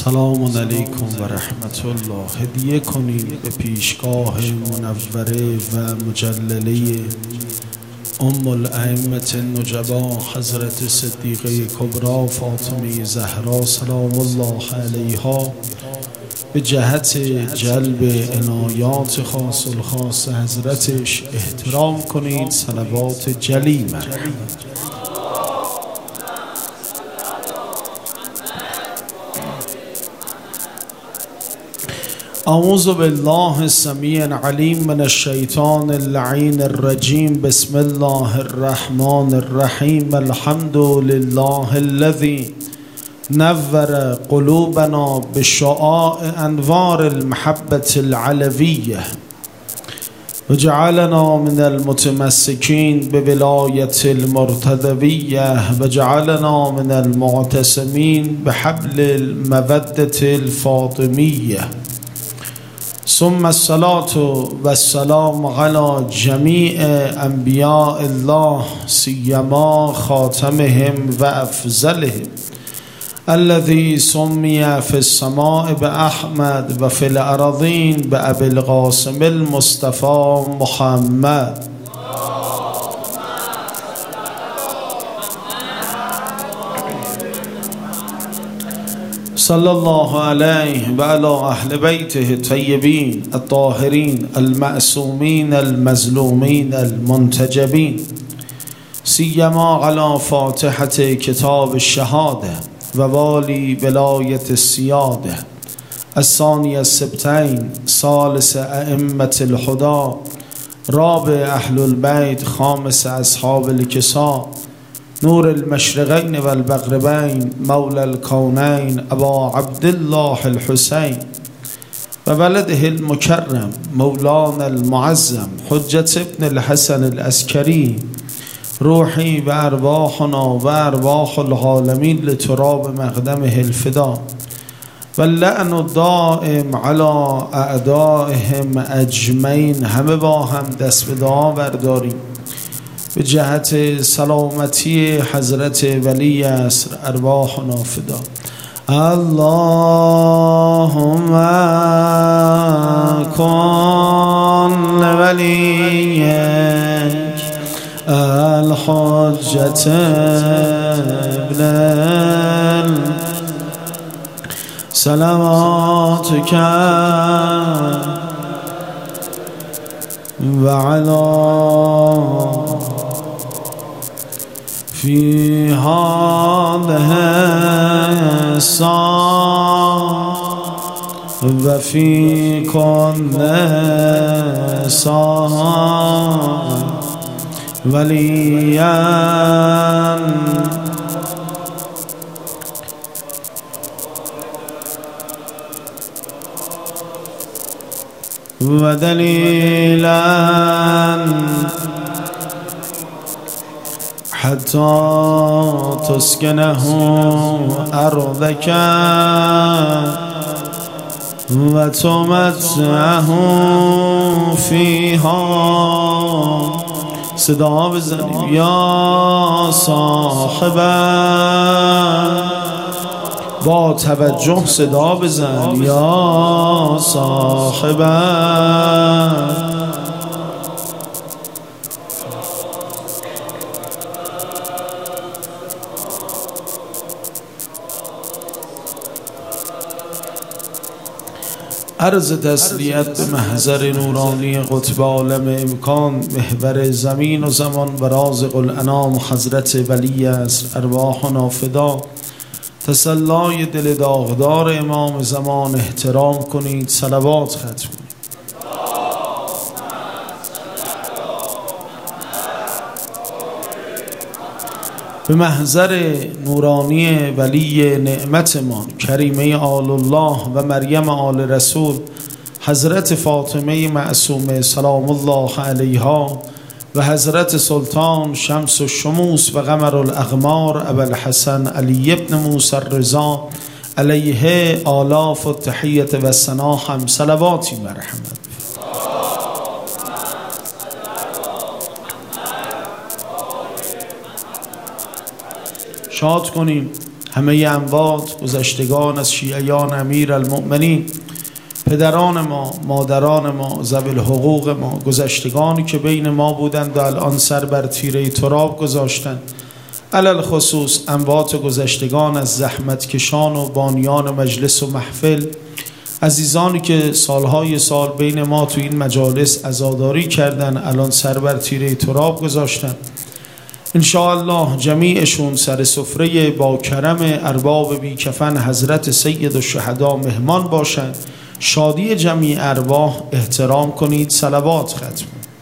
سلام علیکم و رحمت الله. هدیه کنید به پیشگاه منوره و مجلله ام الائمة النجبا حضرت صدیقه کبری فاطمه زهرا سلام الله علیها به جهت جلب عنایات خاص الخاص حضرتش احترام کنید. صلوات جلیمه. اعوذ بالله السمیع العلیم من الشیطان اللعین الرجیم. بسم الله الرحمن الرحیم. الحمد لله الذی نور قلوبنا بشعاع انوار المحبة العلویة وجعلنا من المتمسكين بولاية المرتضوية وجعلنا من المعتصمين بحبل المودة الفاطمية. ثم الصلاة والسلام على جميع انبیاء الله سیما خاتمهم و افضلهم الذي سمي في السماء بأحمد و في الأرضين بأبي القاسم المصطفى محمد. صلى الله عليه وعلى أهل بيته الطيبين الطاهرين المعصومين المظلومين المنتجبين سيما على فاتحة كتاب الشهادة ووالي ولاية السيادة الثاني السبتين ثالث أئمة الهدى رابع أهل البيت خامس أصحاب الكساء نور المشرقين والمغربين مولى الكونين أبا عبد الله الحسين وولده المكرم مولانا المعظم حجة ابن الحسن العسكري روحي وأرواحنا وأرواح العالمين لتراب مقدمه الفداء واللعن الدائم على اعدائهم اجمعین. همه با هم دست به دعا برداریم به جهت سلامتی حضرت ولی عصر ارواحنا فدا. اللهم کن ولیک الحجة ابن صلواتك وعلى في هذه الساعة وفي كل ساعة وليا ودليلا حتى تسكنه أرضك وتمتعه فيها. صدا بزنیم یا صاحبا با توجه صدا بزن یا صاحبا عرض تسلیت به محضر نورانی قطب عالم امکان محور زمین و زمان و رازق الانام حضرت ولی عصر ارواحنا فدا. تسلای دل داغدار امام زمان احترام کنید. صلوات ختم کنید. به محضر نورانی ولی نعمتمان کریمه آل الله و مریم آل رسول حضرت فاطمه معصومه سلام الله علیها و حضرت سلطان شمس الشموس و قمر الاقمار ابوالحسن علی ابن موسی الرضا علیه آلاف و تحیت و ثنا هم صلواتی مرحمت. شاد کنیم همه اموات گذشتگان از شیعیان امیر المؤمنین، پدران ما، مادران ما، ذوی الحقوق ما، گذشتگانی که بین ما بودند و الان سر بر تیره تراب گذاشتند، علل خصوص اموات گذشتگان از زحمت کشان و بانیان مجلس و محفل، عزیزانی که سالهای سال بین ما تو این مجالس عزاداری کردن، الان سر بر تیره تراب گذاشتن. انشاءالله جمیعشون سر سفره با کرم ارباب بی کفن حضرت سید الشهدا مهمان باشند. شادی جمیع ارواح احترام کنید. صلوات ختم.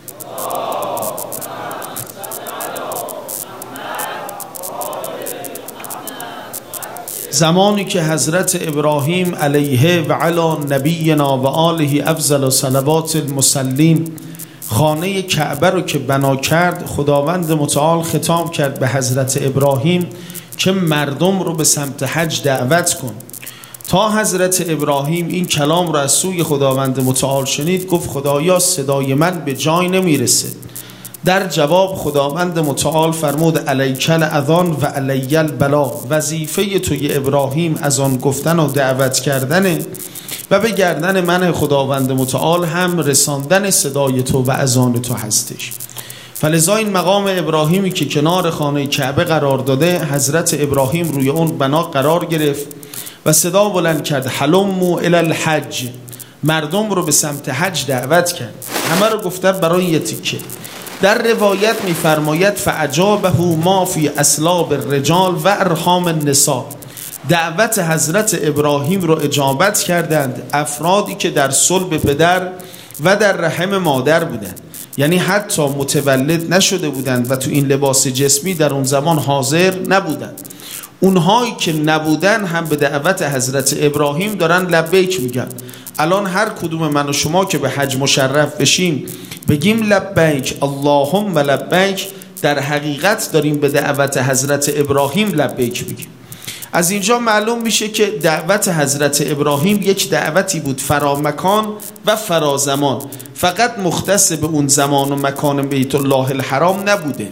زمانی که حضرت ابراهیم علیه و علی نبینا و آله افضل صلوات المسلین خانه کعبه رو که بنا کرد، خداوند متعال خطاب کرد به حضرت ابراهیم که مردم رو به سمت حج دعوت کن. تا حضرت ابراهیم این کلام رو از سوی خداوند متعال شنید، گفت خدایا صدای من به جای نمیرسه. در جواب خداوند متعال فرمود علیک الاذان و علی البلاغ، وظیفه توی ابراهیم از آن گفتن و دعوت کردنه و به گردن من خداوند متعال هم رساندن صدای تو و اذان تو هستش. فلذا این مقام ابراهیمی که کنار خانه کعبه قرار داده، حضرت ابراهیم روی اون بنا قرار گرفت و صدا بلند کرد هلموا الی الحج، مردم رو به سمت حج دعوت کرد. همه رو گفتن برای یه تیکه. در روایت می‌فرماید فاجابه ما فی اصلاب الرجال و ارحام النساء، دعوت حضرت ابراهیم رو اجابت کردند افرادی که در صلب پدر و در رحم مادر بودند، یعنی حتی متولد نشده بودند و تو این لباس جسمی در اون زمان حاضر نبودند. اونهایی که نبودن هم به دعوت حضرت ابراهیم دارن لبیک میگن. الان هر کدوم من و شما که به حج مشرف بشیم بگیم لبیک اللهم لبیک، در حقیقت داریم به دعوت حضرت ابراهیم لبیک میگیم. از اینجا معلوم میشه که دعوت حضرت ابراهیم یک دعوتی بود فرامکان و فرازمان، فقط مختص به اون زمان و مکان بیت الله الحرام نبوده،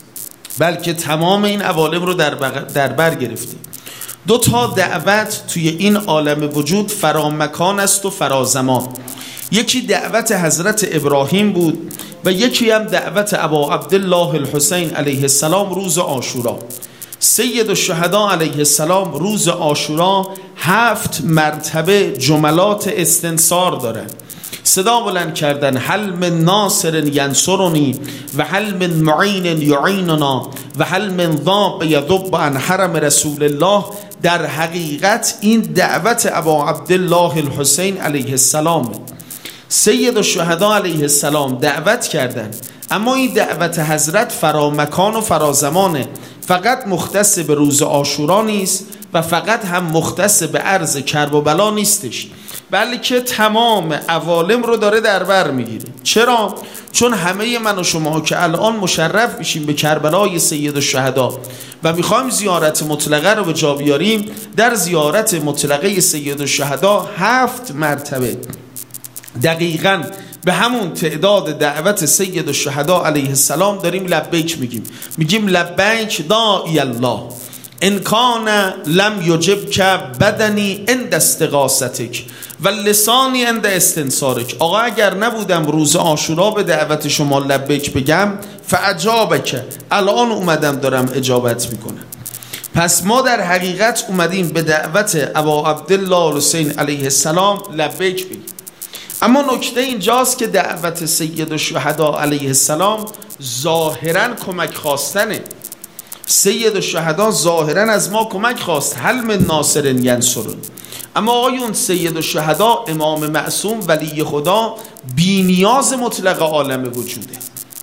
بلکه تمام این عوالم رو در بر گرفته. دو تا دعوت توی این عالم وجود فرامکان است و فرازمان. یکی دعوت حضرت ابراهیم بود و یکی هم دعوت ابا عبدالله الحسین علیه السلام روز عاشورا. سید الشهدا علیه السلام روز عاشورا 7 مرتبه جملات استنصار دارن. صدا بلند کردن هل من ناصر ینصرنی و هل من معین یعیننا و هل من ضاب یذب عن حرم رسول الله. در حقیقت این دعوت ابا عبدالله الحسین علیه السلام. سید الشهدا علیه السلام دعوت کردن، اما این دعوت حضرت فرامکان و فرازمانه، فقط مختص به روز عاشورا نیست و فقط هم مختص به عرض کرب و بلا نیستش، بلکه تمام عوالم رو داره در بر میگیره. چرا؟ چون همه من و شما که الان مشرف میشیم به کربلای سید الشهدا و میخوایم زیارت مطلقه رو به جا بیاریم، در زیارت مطلقه سید الشهدا 7 مرتبه دقیقاً به همون تعداد دعوت سید الشهدا علیه السلام داریم لبیک میگیم لبیک داعی الله ان کان لم یجبک بدنی عند استغاثتک و لسانی عند استنصارک. آقا اگر نبودم روز عاشورا به دعوت شما لبیک بگم فاجابک، الان اومدم دارم اجابت میکنم. پس ما در حقیقت اومدیم به دعوت ابا عبدالله حسین علیه السلام لبیک بگیم. اما نکته اینجاست که دعوت سید الشهدا علیه السلام ظاهراً کمک خواستنه. سید الشهدا ظاهراً از ما کمک خواست هل من ناصر ینصرون، اما آقایون سید الشهدا امام معصوم ولی خدا بی نیاز مطلق عالم وجوده.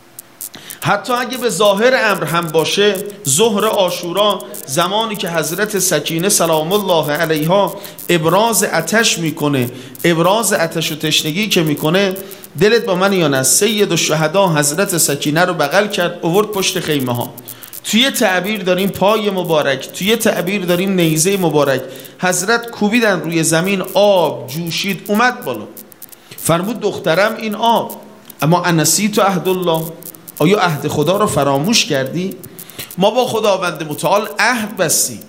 حتی اگه به ظاهر امر هم باشه، ظهر عاشورا زمانی که حضرت سکینه سلام الله علیها ابراز آتش میکنه، ابراز آتش و تشنگی که میکنه، دلت با من یا نه؟ سید الشهدا حضرت سکینه رو بغل کرد آورد پشت خیمه ها. توی تعبیر داریم پای مبارک، توی تعبیر داریم نیزه مبارک، حضرت کوبیدن روی زمین، آب جوشید اومد بالا. فرمود دخترم این آب، اما انسیت عهد الله، آیا عهد خدا رو فراموش کردی؟ ما با خداوند متعال عهد بستیم،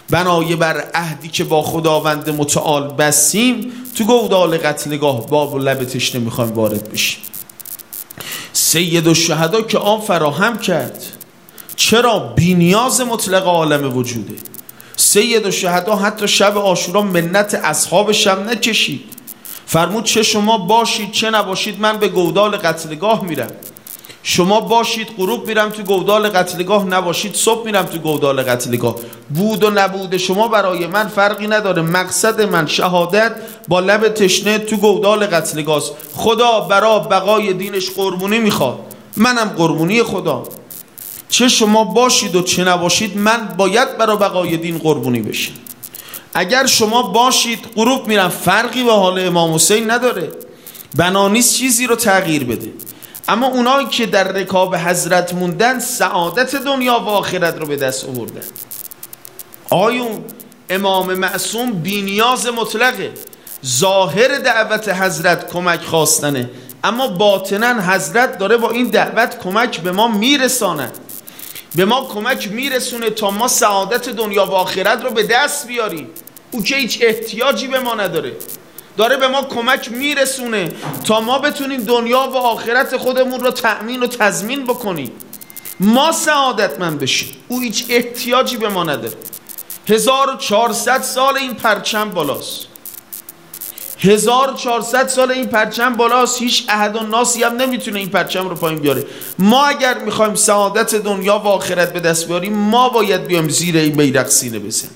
بنایه بر عهدی که با خداوند متعال بستیم، تو گودال قتلگاه باب و لب تشنه میخوایم وارد بشیم. سید الشهدا که آب فراهم کرد، چرا؟ بی‌نیاز مطلق عالم وجوده. سید الشهدا حتی شب عاشورا منت اصحابش هم نکشید، فرمود چه شما باشید چه نباشید من به گودال قتلگاه میرم. شما باشید غروب میرم تو گودال قتلگاه، نباشید صبح میرم تو گودال قتلگاه. بود و نبود شما برای من فرقی نداره. مقصد من شهادت با لب تشنه تو گودال قتلگاه است. خدا برای بقای دینش قربونی میخواد، منم قربونی خدا. چه شما باشید و چه نباشید من باید برای بقای دین قربونی بشم. اگر شما باشید غروب میرم، فرقی به حال امام حسین نداره. بنا نیست چیزی رو تغییر بده. اما اونایی که در رکاب حضرت موندن سعادت دنیا و آخرت رو به دست آوردن. آیون امام معصوم بی‌نیاز مطلقه. ظاهر دعوت حضرت کمک خواستنه، اما باطناً حضرت داره با این دعوت کمک به ما میرسانه، به ما کمک میرسونه تا ما سعادت دنیا و آخرت رو به دست بیاریم. او که هیچ احتیاجی به ما نداره، داره به ما کمک میرسونه تا ما بتونیم دنیا و آخرت خودمون رو تأمین و تضمین بکنیم، ما سعادتمند بشیم. او هیچ احتیاجی به ما نداره. 1400 سال این پرچم بالاست، 1400 سال این پرچم بالاست. هیچ احد و ناسی هم نمیتونه این پرچم رو پایین بیاره. ما اگر میخوایم سعادت دنیا و آخرت به دست بیاریم، ما باید بیایم زیر این بیرق سینه بزنیم.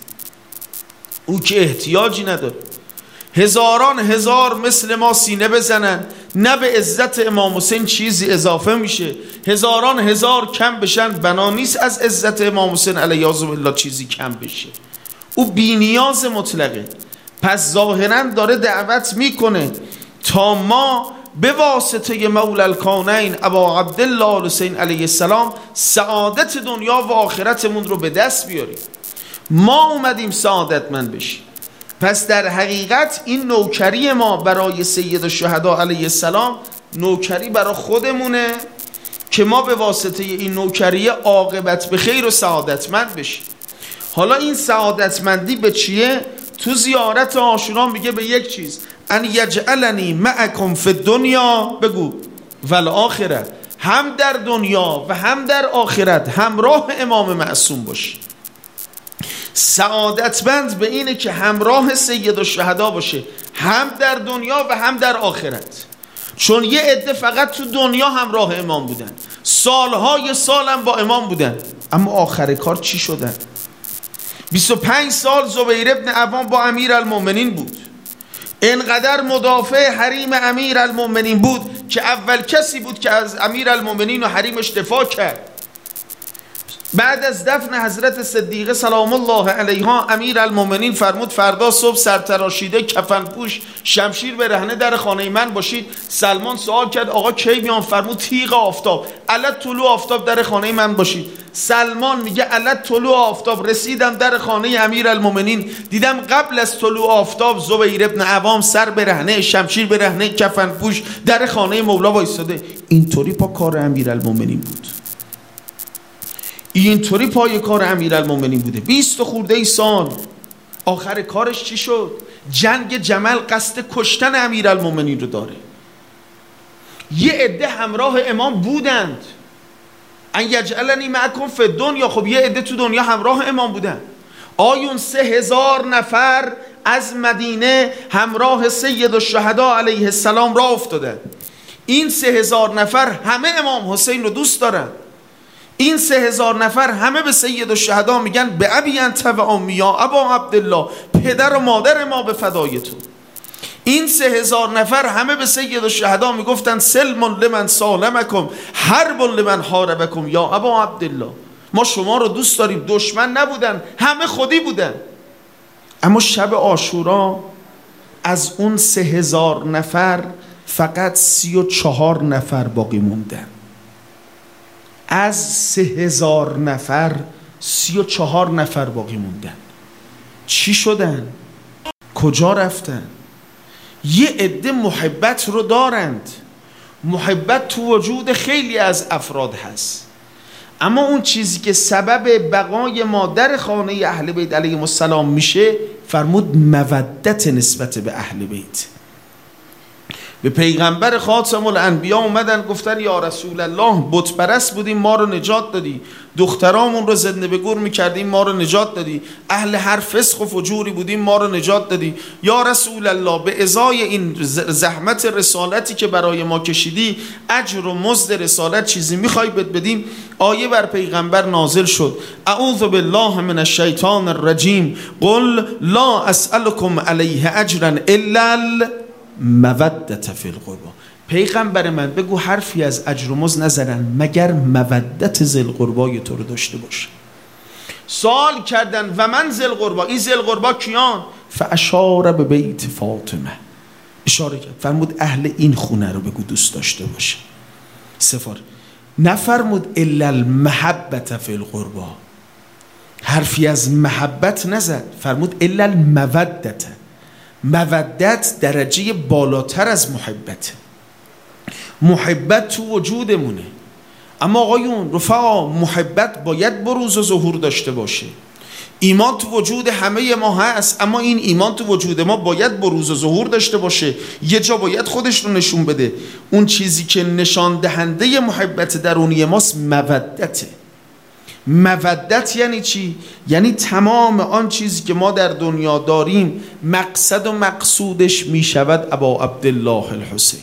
او که احتیاجی نداره. هزاران هزار مثل ما سینه بزنن، نه به عزت امام حسین چیزی اضافه میشه. هزاران هزار کم بشن، بنا نیست از عزت امام حسین علیه الله چیزی کم بشه. او بی‌نیاز مطلقه. پس ظاهرا داره دعوت میکنه تا ما به واسطه مولا الکونین ابا عبدالله حسین علیه السلام سعادت دنیا و آخرتمون رو به دست بیاریم. ما اومدیم سعادتمند بشیم. پس در حقیقت این نوکری ما برای سید الشهدا علیه السلام نوکری برای خودمونه که ما به واسطه این نوکری عاقبت به خیر و سعادتمند بشیم. حالا این سعادتمندی به چیه؟ تو زیارت عاشورا میگه به یک چیز، ان یجعلنی معکم فی الدنیا، بگو والآخرة، هم در دنیا و هم در آخرت همراه امام معصوم باشی. سعادتمند به اینه که همراه سید الشهدا باشه، هم در دنیا و هم در آخرت. چون یه عده فقط تو دنیا همراه امام بودن، سالهای سالم با امام بودن، اما آخر کار چی شدن؟ 25 سال زبیر ابن عوام با امیر المؤمنین بود، انقدر مدافع حریم امیر المؤمنین بود که اول کسی بود که از امیر المؤمنین و حریمش دفاع کرد. بعد از دفن حضرت صدیقه سلام الله علیها، امیر المؤمنین فرمود فردا صبح سرتراشیده کفن پوش شمشیر به رهنه در خانه من باشید. سلمان سوال کرد آقا کی میان؟ فرمود تیغ آفتاب، علت طلوع آفتاب در خانه من باشید. سلمان میگه علت طلوع آفتاب رسیدم در خانه امیر المؤمنین، دیدم قبل از طلوع آفتاب زبیر ابن عوام سر به رهنه، شمشیر به رهنه، کفن پوش در خانه مولا وایساده. اینطوری پا کار امیر المؤمنین بود، اینطوری پای کار امیرالمومنین بوده. 20 خورده سال. آخر کارش چی شد؟ جنگ جمل قصد کشتن امیرالمومنین رو داره. یه عده همراه امام بودند، ان یجعلنی معکم فی الدنیا، خب یه عده تو دنیا همراه امام بودن. آیون 3000 نفر از مدینه همراه سید الشهدا علیه السلام راه افتادن. این 3000 نفر همه امام حسین رو دوست دارن. این 3000 نفر همه به سید الشهدا میگن به ابی انت و امی یا ابا عبدالله، پدر و مادر ما به فدای تو. این 3000 نفر همه به سید الشهدا میگفتن سلم لمن سالمکم حرب لمن حاربکم یا ابا عبدالله، ما شما رو دوست داریم، دشمن نبودن، همه خودی بودن. اما شب عاشورا از اون 3000 نفر فقط 34 نفر باقی موندن. از 3000 نفر 34 نفر باقی موندن. چی شدن؟ کجا رفتن؟ یه عده محبت رو دارند، محبت تو وجود خیلی از افراد هست، اما اون چیزی که سبب بقای ما در خانه اهل بیت علیهم السلام میشه، فرمود مودت نسبت به اهل بیت. به پیغمبر خاتم الانبیا اومدن گفتن یا رسول الله بت پرست بودیم ما رو نجات دادی، دخترامون رو زنده به گور میکردیم ما رو نجات دادی، اهل هر فسق و فجوری بودیم ما رو نجات دادی. یا رسول الله به ازای این زحمت رسالتی که برای ما کشیدی اجر و مزد رسالت چیزی میخوای بدیم؟ آیه بر پیغمبر نازل شد اعوذ بالله من الشیطان الرجیم قل لا اسألكم علیه اجرا الا مودت فی القربا. پیغمبر من بگو حرفی از اجر و مزد نزنن مگر مودت ذی القربای تو رو داشته باشه. سوال کردن و من ذی القربا، این ذی القربا کیان؟ فاشار به بیت فاطمه، اشاره کرد فرمود اهل این خونه رو بگو دوست داشته باشه. سفار نفرمود الا المحبت فی القربا، حرفی از محبت نزد، فرمود الا المودت. مودت درجه بالاتر از محبت. محبت تو وجودمونه، اما آقایون رفقا محبت باید بروز و ظهور داشته باشه. ایمان تو وجود همه ما هست، اما این ایمان تو وجود ما باید بروز و ظهور داشته باشه، یه جا باید خودش رو نشون بده. اون چیزی که نشان دهنده محبت درونی ماست مودته. مودت یعنی چی؟ یعنی تمام آن چیزی که ما در دنیا داریم مقصد و مقصودش می شود ابا عبدالله الحسین.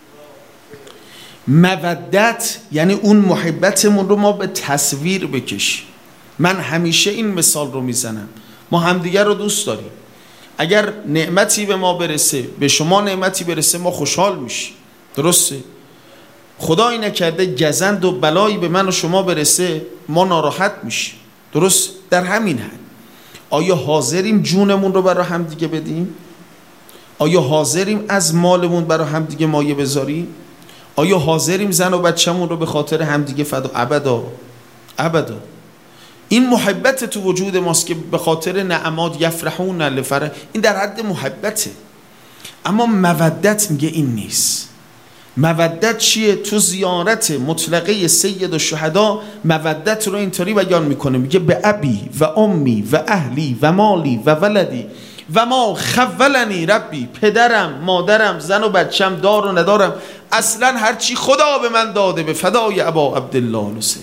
مودت یعنی اون محبتمون رو ما به تصویر بکشیم. من همیشه این مثال رو میزنم، ما همدیگر رو دوست داریم، اگر نعمتی به ما برسه، به شما نعمتی برسه، ما خوشحال میشیم، درسته؟ خدایی نکرده گزند و بلایی به من و شما برسه ما ناراحت میشیم، درست؟ در همین حد آیا حاضریم جونمون رو برای هم دیگه بدیم؟ آیا حاضریم از مالمون برای هم دیگه مایه بذاریم؟ آیا حاضریم زن و بچه‌مون رو به خاطر هم دیگه فدا؟ ابدا ابدا. این محبت تو وجود ماست که به خاطر نعمات یفرحون لفرح، این در حد محبته. اما مودت میگه این نیست. مودت چیه؟ تو زیارت مطلقه سید الشهدا مودت رو اینطوری بیان میکنه، میگه به ابی و امی و اهلی و مالی و ولدی و ما خولنی ربی، پدرم، مادرم، زن و بچم، دار و ندارم، اصلا هرچی خدا به من داده به فدای ابا عبدالله الحسین.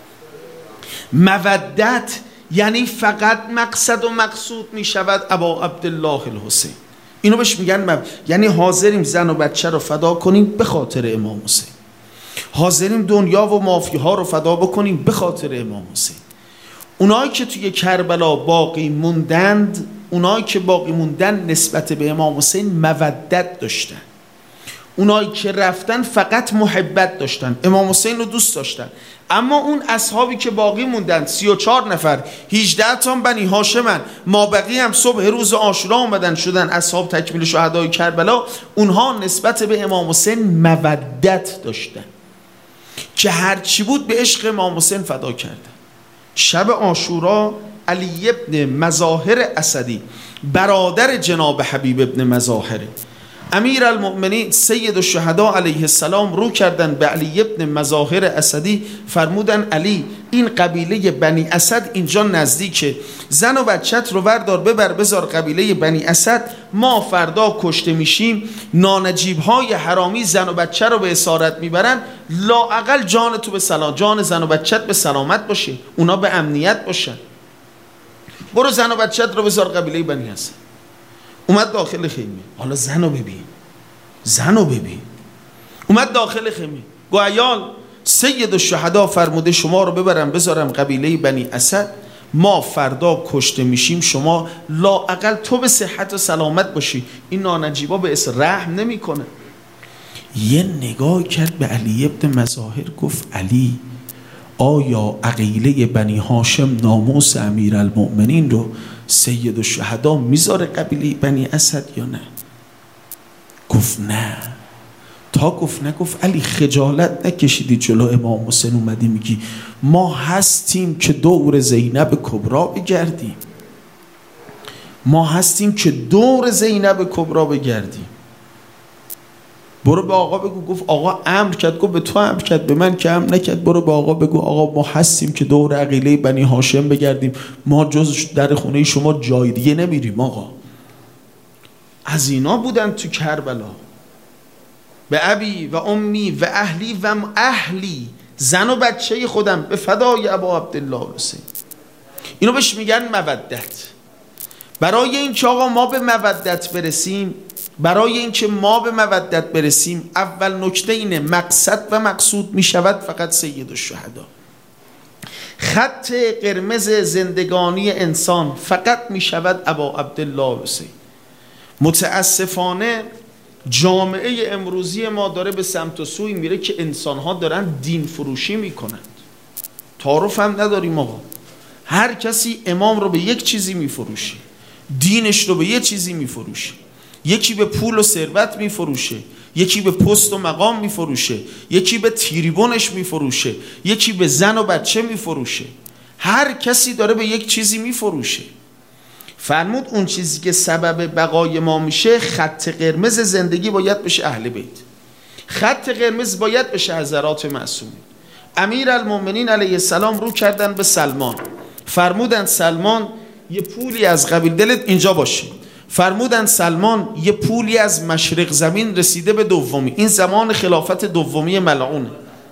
مودت یعنی فقط مقصد و مقصود میشود ابا عبدالله الحسین. اینو بهش میگن یعنی حاضریم زن و بچه رو فدا کنیم به خاطر امام حسین، حاضریم دنیا و مافیها رو فدا بکنیم به خاطر امام حسین. اونایی که توی کربلا باقی موندند، اونایی که باقی موندن نسبت به امام حسین مودت داشتن. اونایی که رفتن فقط محبت داشتن، امام حسین رو دوست داشتن. اما اون اصحابی که باقی موندن 34 نفر، 18 تا بنی هاشمن، ما بقی هم صبح روز عاشورا اومدن شدن اصحاب تکمیل شهدای کربلا، اونها نسبت به امام حسین مودت داشتن که هرچی بود به عشق امام حسین فدا کردن. شب عاشورا علی ابن مظاهر اسدی برادر جناب حبیب ابن مظاهره، امیر المؤمنین سید الشهدا علیه السلام رو کردن به علی ابن مظاهر اسدی، فرمودن علی این قبیله بنی اسد اینجا نزدیکه، زن و بچت رو بردار ببر بذار قبیله بنی اسد، ما فردا کشته میشیم، نانجیب های حرامی زن و بچه رو به اسارت میبرن، لااقل جان تو به سلام، جان زن و بچت به سلامت باشه، اونا به امنیت باشن، برو زن و بچت رو بذار قبیله بنی اسد. اومد داخل خیمه، حالا زنو ببین، اومد داخل خیمه، گو عیال سید الشهدا فرموده شما رو ببرم بذارم قبیله بنی اسد، ما فردا کشته میشیم، شما لااقل تو به صحت و سلامت باشی. این نانجیبا به اسم رحم نمیکنه. یه نگاه کرد به علی ابن مظاهر، گفت علی آیا عقیله بنی هاشم ناموس امیرالمؤمنین رو سید الشهدا میذاره قبیله بنی اسد یا نه؟ گفت نه. تا گفت نه، گفت علی خجالت نکشیدی جلو امام حسین اومدی میگی ما هستیم که دور زینب کبرا بگردیم، ما هستیم که دور زینب کبرا بگردیم. برو به آقا بگو. گفت آقا امر کرد. گفت به تو امر کرد، به من که امر نکرد. برو به آقا بگو آقا ما هستیم که دور عقیله بنی هاشم بگردیم، ما جز در خونه شما جای دیگه نمیریم آقا. از اینا بودن تو کربلا. به ابی و امی و اهلی و اهلی، زن و بچه خودم به فدای ابا عبدالله حسین. اینو بهش میگن مودت. برای این که آقا ما به مودت برسیم، برای این که ما به مودت برسیم، اول نکته اینه مقصد و مقصود میشود فقط سید الشهدا. خط قرمز زندگانی انسان فقط میشود ابا عبدالله حسین. متاسفانه جامعه امروزی ما داره به سمت و سوی میره که انسانها دارن دین فروشی میکنند. تعارف هم نداریم آقا. هر کسی امام رو به یک چیزی میفروشه، دینش رو به یک چیزی میفروشه. یکی به پول و ثروت میفروشه، یکی به پست و مقام میفروشه، یکی به تریبونش میفروشه، یکی به زن و بچه میفروشه. هر کسی داره به یک چیزی میفروشه. فرمود اون چیزی که سبب بقای ما میشه، خط قرمز زندگی باید بشه اهل بیت. خط قرمز باید بشه حضرات معصومین. امیرالمومنین علیه السلام رو کردن به سلمان، فرمودن سلمان یه پولی از قبیل، دلت اینجا باشه، فرمودن سلمان یه پولی از مشرق زمین رسیده به دومی. این زمان خلافت دومی ملعونه.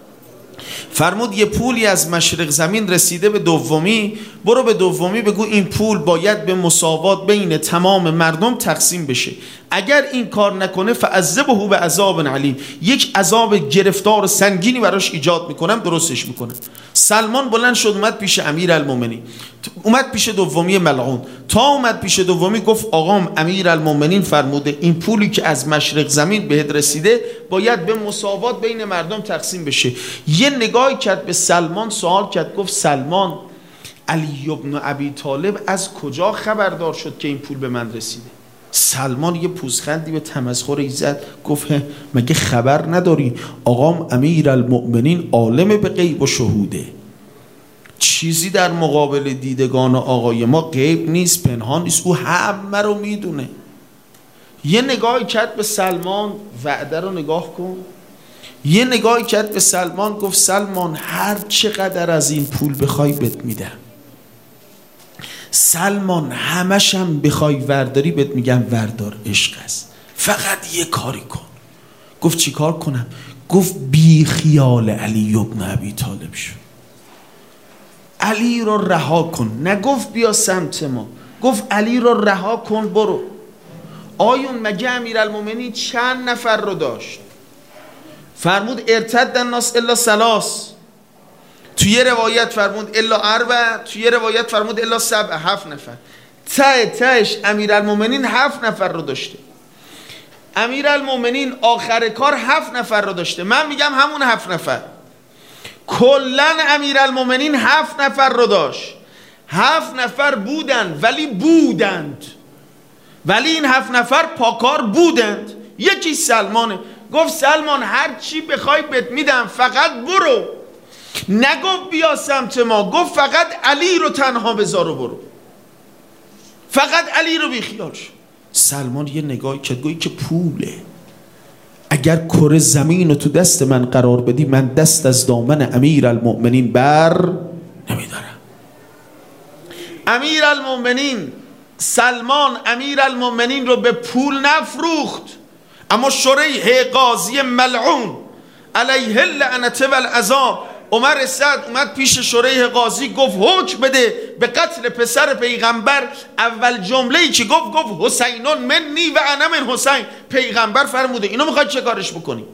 فرمود یه پولی از مشرق زمین رسیده به دومی، برو به دومی بگو این پول باید به مساوات بین تمام مردم تقسیم بشه. اگر این کار نکنه فعذبه به عذاب علیم، یک عذاب گرفتار سنگینی براش ایجاد میکنم، درستش میکنم. سلمان بلند شد اومد پیش امیرالمومنین، اومد پیش دومی ملعون. تا اومد پیش دومی گفت آقام امیرالمومنین فرموده این پولی که از مشرق زمین بهت رسیده باید به مساوات بین مردم تقسیم بشه. یه نگاهی کرد به سلمان، سوال کرد، گفت سلمان علی ابن ابی طالب از کجا خبردار شد که این پول به من رسیده؟ سلمان یه پوزخندی به تمسخر زد، گفت مگه خبر نداری آقام امیرالمؤمنین عالم به غیب و شهوده، چیزی در مقابل دیدگان آقای ما غیب نیست، پنهان نیست، او همه رو میدونه. یه نگاهی کرد به سلمان، وعده رو نگاه کن. یه نگاهی کرد به سلمان، گفت سلمان هر چقدر از این پول بخوای بهت میدم. سلمان همشم بخوای ورداری بهت میگم وردار، عشق است، فقط یه کاری کن. گفت چی کار کنم؟ گفت بی خیال علی ابن ابی طالب شو، علی رو رها کن. نگفت بیا سمت ما، گفت علی رو رها کن برو. آیون مگه امیرالمومنین چند نفر رو داشت؟ فرمود ارتد الناس الا ثلاث، توی روایت فرمود الا اربع، توی روایت فرمود الا سبع، 7 نفر. تهش امیرالمومنین 7 نفر رو داشته. امیرالمومنین آخر کار 7 نفر رو داشته. من میگم همون 7 نفر. کلن امیرالمومنین 7 نفر رو داشت. 7 نفر بودند ولی این 7 نفر پاکار بودند. یکی سلمانه. گفت سلمان هر چی بخوای بهت میدم، فقط برو. نگفت بیا سمت ما، گفت فقط علی رو تنها بذار و برو، فقط علی رو بیخیال شو. سلمان یه نگاهی کرد، گویی که پوله، اگر کره زمین رو تو دست من قرار بدی من دست از دامن امیرالمؤمنین بر نمیدارم. امیرالمؤمنین سلمان امیرالمؤمنین رو به پول نفروخت، اما شریح قاضی ملعون علیه اللعنت والعذاب، عمر سعد اومد پیش شریح قاضی، گفت حکم بده به قتل پسر پیغمبر. اول جمله‌ای که گفت حسینون منی و انا من حسین. پیغمبر فرموده اینو میخواد چه کارش بکنی؟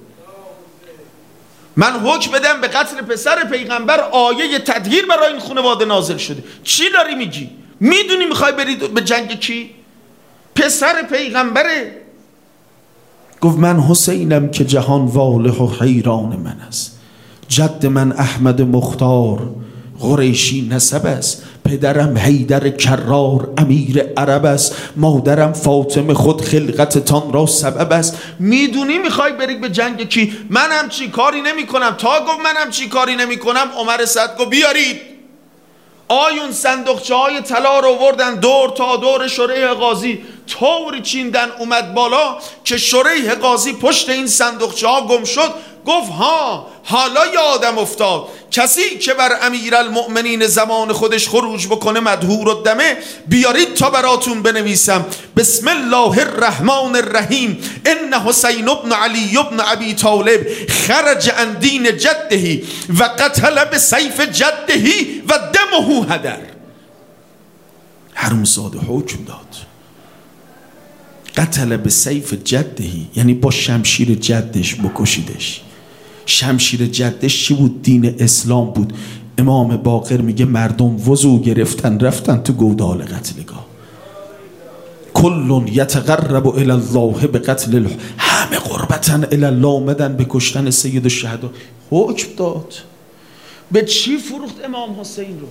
من حکم بدم به قتل پسر پیغمبر، آیه تطهیر برای این خانواده نازل شده. چی داری میگی؟ میدونی میخوای بری به جنگ کی؟ پسر پیغمبره. گفت من حسینم که جهان واله و حیران من است، جد من احمد مختار قریشی نسب است، پدرم حیدر کرار امیر عرب است، مادرم فاطمه خود خلقتتان را سبب است. میدونی میخوای بری به جنگ کی؟ منم چی کاری نمی کنم. تا گفت منم چی کاری نمی کنم، عمر سعد گفت بیارید. آیون صندوقچه های طلا رو آوردن دور تا دور شریح قاضی، طوری چیندن اومد بالا که شریح قاضی پشت این صندوقچه ها گم شد. گفت ها حالا یادم افتاد کسی که بر امیرالمؤمنین زمان خودش خروج بکنه مدحور الدمه، بیارید تا براتون بنویسم. بسم الله الرحمن الرحیم ان حسین ابن علی ابن ابی طالب خرج عن دین جده و قتل بسیف جده و دمه هدر. حرومزاده حکم داد قتل بسیف جده، یعنی با شمشیر جدش بکشیدش. شمشیر جدش چی بود؟ دین اسلام بود. امام باقر میگه مردم وضو گرفتن رفتن تو گودال قتلگاه. کل یتقرب الی الله به قتل همه قربتن الی الله آمدن به کشتن سید الشهدا. حکم داد. به چی فروخت امام حسین رو؟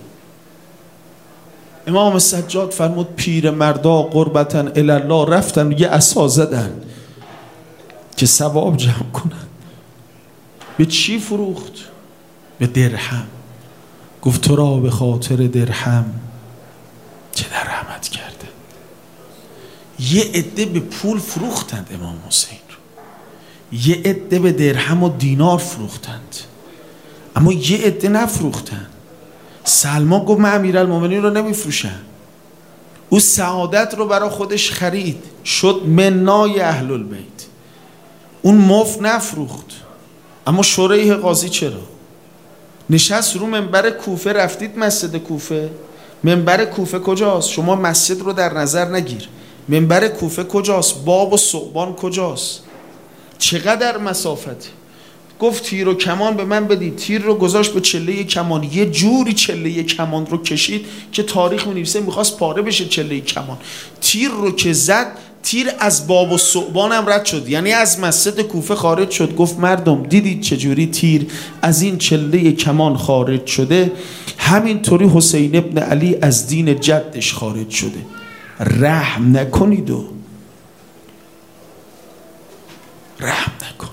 امام سجاد فرمود پیر مردا قربتن الی الله رفتن یه عصا زدن که ثواب جمع کنن. به چی فروخت؟ به درهم. گفت تو را به خاطر درهم چه در رحمت کرده. یه عده به پول فروختند امام حسین رو، یه عده به درهم و دینار فروختند، اما یه عده نفروختند. سلمان گفت من امیرالمومنین رو نمیفروشم. او سعادت رو برای خودش خرید، شد منای اهل البیت. اون مفت نفروخت. اما شریح قاضی چرا؟ نشست رو منبر کوفه. رفتید مسجد کوفه؟ منبر کوفه کجاست؟ شما مسجد رو در نظر نگیر. منبر کوفه کجاست؟ باب و ثعبان کجاست؟ چقدر مسافت؟ گفت تیر و کمان به من بدید. تیر رو گذاشت به چله کمان، یه جوری چله کمان رو کشید که تاریخ می‌نویسه می‌خواست پاره بشه چله کمان. تیر رو که زد، تیر از باب و ثعبان هم رد شد، یعنی از مسجد کوفه خارج شد. گفت مردم دیدید چجوری تیر از این چله کمان خارج شده؟ همینطوری حسین ابن علی از دین جدش خارج شده. رحم نکنید و رحم نکنید.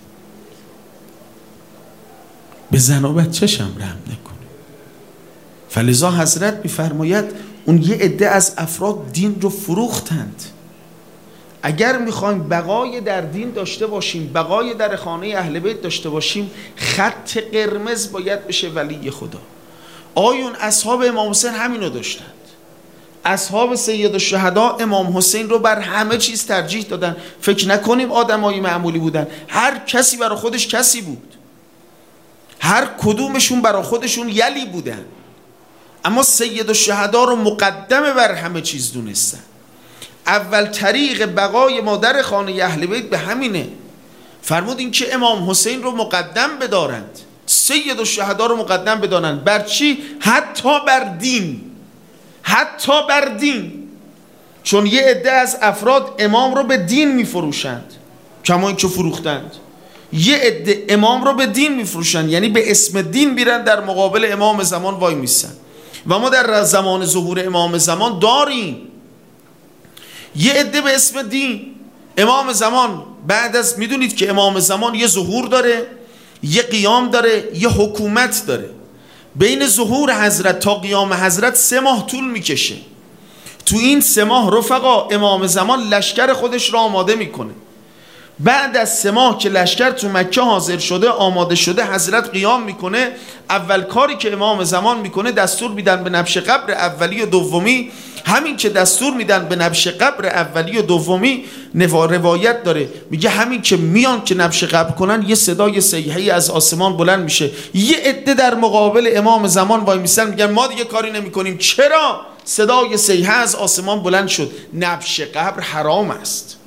به زن و بچه‌ش هم رحم نکنید. فلذا حضرت می‌فرماید اون یه عده از افراد دین رو فروختند. اگر میخوایم بقای در دین داشته باشیم، بقای در خانه اهل بیت داشته باشیم، خط قرمز باید بشه ولی خدا. آیون اصحاب امام حسین همینو داشتند. اصحاب سید الشهدا امام حسین رو بر همه چیز ترجیح دادن. فکر نکنیم آدمای معمولی بودن. هر کسی برای خودش کسی بود. هر کدومشون برای خودشون یلی بودن. اما سید الشهدا رو مقدم بر همه چیز دونستن. اول طریق بقای مادر خانه اهل بیت به همینه. فرمود این که امام حسین رو مقدم بدارند، سید الشهدا رو مقدم بدانند. بر چی؟ حتی بر دین. حتی بر دین. چون یه عده از افراد امام رو به دین میفروشند، کما این که فروختند. یه عده امام رو به دین میفروشند، یعنی به اسم دین میرن در مقابل امام زمان وای میسن. و ما در زمان ظهور امام زمان داریم یه عده به اسم دین. امام زمان بعد از، میدونید که امام زمان یه ظهور داره، یه قیام داره، یه حکومت داره. بین ظهور حضرت تا قیام حضرت 3 ماه طول میکشه. تو این 3 ماه رفقا امام زمان لشکر خودش را آماده میکنه. بعد از 3 ماه که لشکر تو مکه حاضر شده، آماده شده، حضرت قیام میکنه. اول کاری که امام زمان میکنه دستور میدن به نبش قبر اولی و دومی. همین که دستور میدن به نبش قبر اولی و دومی، روایت داره میگه همین که میان که نبش قبر کنن یه صدای صیحه‌ای از آسمان بلند میشه. یه عده در مقابل امام زمان وای میسن میگن ما دیگه کاری نمیکنیم. چرا؟ صدای صیحه از آسمان بلند شد. نبش قبر حرام است.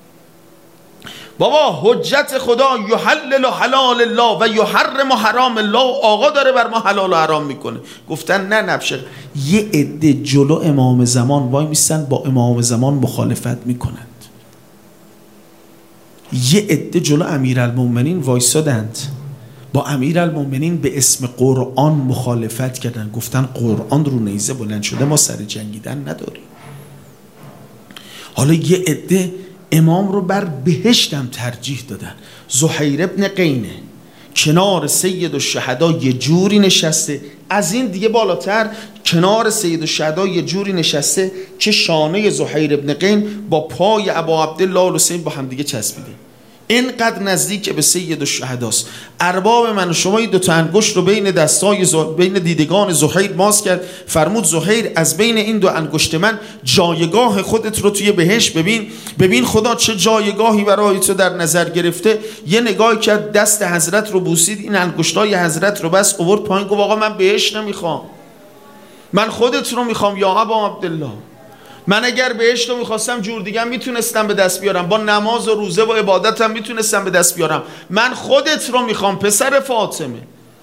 بابا حجت خدا یحلل حلال الله و یحرم حرام الله. آقا داره بر ما حلال و حرام میکنه. گفتن نه نبش. یه عده جلو امام زمان وای میستن، با امام زمان مخالفت میکنند. یه عده جلو امیرالمومنین وایسادند، با امیرالمومنین به اسم قرآن مخالفت کردن. گفتن قرآن رو نیزه بلند شده، ما سر جنگیدن نداریم. حالا یه عده امام رو بر بهشتم ترجیح دادن. زهیر ابن قینه کنار سید الشهدا یه جوری نشسته، از این دیگه بالاتر کنار سید الشهدا یه جوری نشسته که شانه زهیر ابن قین با پای ابا عبدالله الحسین با هم دیگه چسبیده. اینقدر نزدیک به سید الشهداست. ارباب من و شما این 2 انگشت رو بین دستای بین دیدگان زهیر ماس کرد، فرمود زهیر از بین این 2 انگشت من جایگاه خودت رو توی بهشت ببین خدا چه جایگاهی برای تو در نظر گرفته. یه نگاهی کرد، دست حضرت رو بوسید، این انگشتای حضرت رو بس آورد پایین، گفت آقا من بهشت نمیخوام، من خودت رو میخوام یا ابا عبدالله. من اگر بهشت رو میخواستم جور دیگه میتونستم به دست بیارم، با نماز و روزه و عبادتم میتونستم به دست بیارم. من خودت رو میخوام پسر فاطمه،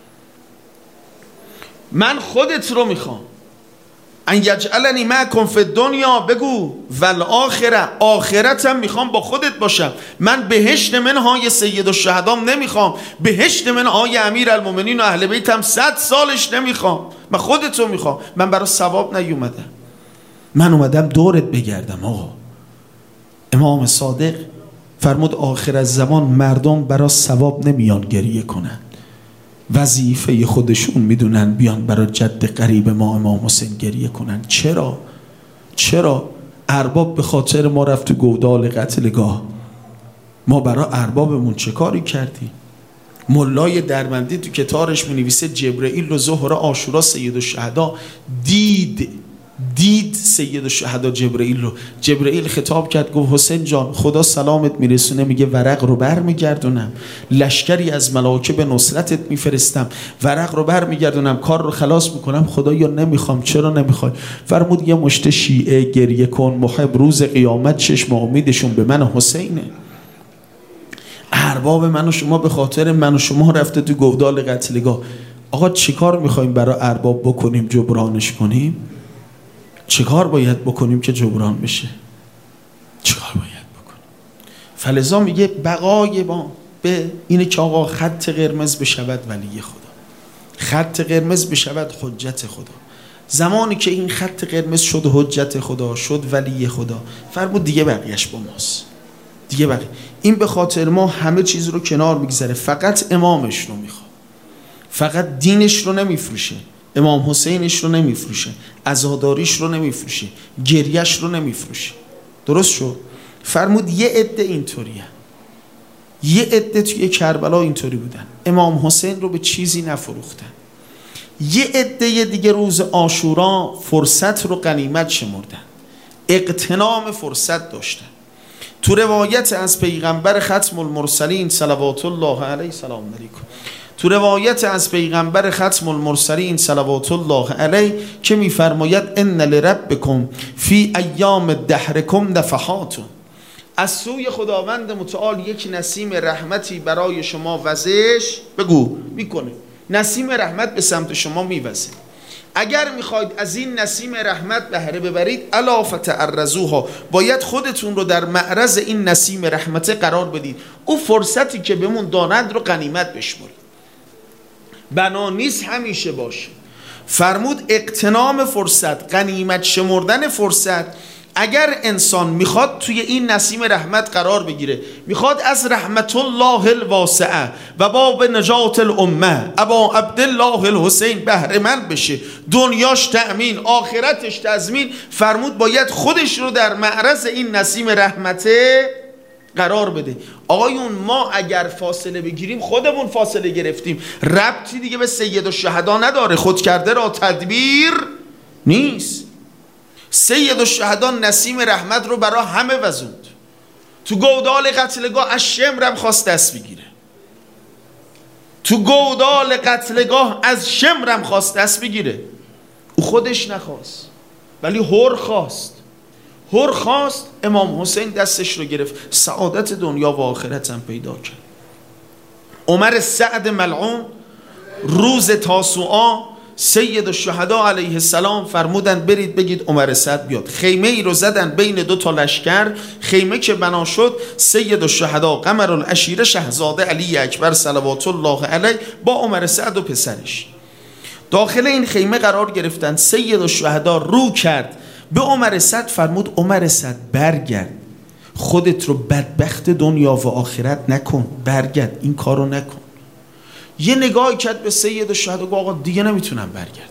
من خودت رو میخوام. ان یجعلنی معکم فی الدنیا، بگو والآخره، آخرتم میخوام با خودت باشم. من بهشت منهای سید الشهدام نمیخوام، بهشت منهای امیر المومنین و اهل بیتم 100 سالش نمیخوام، من خودت رو میخوام. من برای ثواب نیومدم، من اومدم دورت بگردم. آقا امام صادق فرمود آخر از زمان مردم برای ثواب نمیان گریه کنن، وظیفه خودشون میدونن بیان برای جد قریب ما امام حسین گریه کنن. چرا ارباب به خاطر ما رفت تو گودال قتلگاه، ما برای اربابمون چه کاری کردیم؟ ملای درمندی تو کتارش می‌نویسه جبرئیل و ظهر عاشورا سید الشهدا دید سید الشهدا جبرئیل رو. جبرئیل خطاب کرد، گفت حسین جان خدا سلامت میرسونه، میگه ورق رو برمیگردونم، لشکری از ملائکه به نصرتت میفرستم، ورق رو برمیگردونم، کار رو خلاص میکنم. خدایا نمیخوام. چرا نمیخوای؟ فرمود یه مشت شیعه گریه کن، محب روز قیامت چشم امیدشون به من حسینه. ارباب من و شما به خاطر من و شما رفته تو گودال قتلگاه. آقا چیکار میخوایم برای ارباب بکنیم جبرانش کنیم؟ چیکار باید بکنیم که جبران بشه؟ چیکار باید بکنیم؟ فلذا میگه بقای ما به اینه که آقا خط قرمز بشود ولی خدا، خط قرمز بشود حجت خدا. زمانی که این خط قرمز شد حجت خدا، شد ولی خدا، فرمود دیگه بقیهش با ماست، دیگه بقیه. این به خاطر ما همه چیز رو کنار میگذاره، فقط امامش رو میخواد، فقط دینش رو نمیفروشه، امام حسینش رو نمیفروشه، عزاداریش رو نمیفروشه، گریش رو نمیفروشه. درست شد؟ فرمود یه عده اینطوریه، یه عده توی کربلا اینطوری بودن، امام حسین رو به چیزی نفروختن. یه عده دیگه روز عاشورا فرصت رو غنیمت شمردن، اغتنام فرصت داشتن. تو روایت از پیغمبر ختم المرسلین صلوات الله علیه، سلام علیکم، تو روایت از پیغمبر ختم المرسلین صلوات الله علیه که میفرماید ان لربکم فی ایام دهرکم نفحات، از سوی خداوند متعال یک نسیم رحمتی برای شما وزش بگو میکنه، نسیم رحمت به سمت شما میوزه. اگر میخواید از این نسیم رحمت بهره ببرید الا فتعرضوها، باید خودتون رو در معرض این نسیم رحمت قرار بدید، او فرصتی که بهمون داند رو غنیمت بشمارید، بنا نیست همیشه باشه. فرمود اغتنام فرصت، غنیمت شمردن فرصت. اگر انسان میخواد توی این نسیم رحمت قرار بگیره، میخواد از رحمت الله الواسعه و باب نجات الامه ابا عبدالله الحسین بهره مند بشه، دنیاش تأمین، آخرتش تضمین، فرمود باید خودش رو در معرض این نسیم رحمت قرار بده. آقایون ما اگر فاصله بگیریم خودمون فاصله گرفتیم، ربطی دیگه به سید الشهدا نداره، خود کرده را تدبیر نیست. سید الشهدا نسیم رحمت رو برای همه وزوند، تو گودال قتلگاه از شمرم خواست دست بگیره، تو گودال قتلگاه از شمرم خواست دست بگیره، او خودش نخواست ولی هر خواست، امام حسین دستش رو گرفت، سعادت دنیا و آخرت هم پیدا کرد. عمر سعد ملعون روز تاسوعا سید الشهدا علیه السلام فرمودن برید بگید عمر سعد بیاد. خیمه ای رو زدن بین دو تا لشکر، خیمه که بنا شد سید الشهدا قمرالعشیره شهزاده علی اکبر صلوات الله علیه با عمر سعد و پسرش داخل این خیمه قرار گرفتن. سید الشهدا رو کرد به عمر سعد، فرمود عمر سعد برگرد، خودت رو بدبخت دنیا و آخرت نکن، برگرد، این کارو نکن. یه نگاهی کرد به سید الشهدا گفت آقا دیگه نمیتونم برگردم.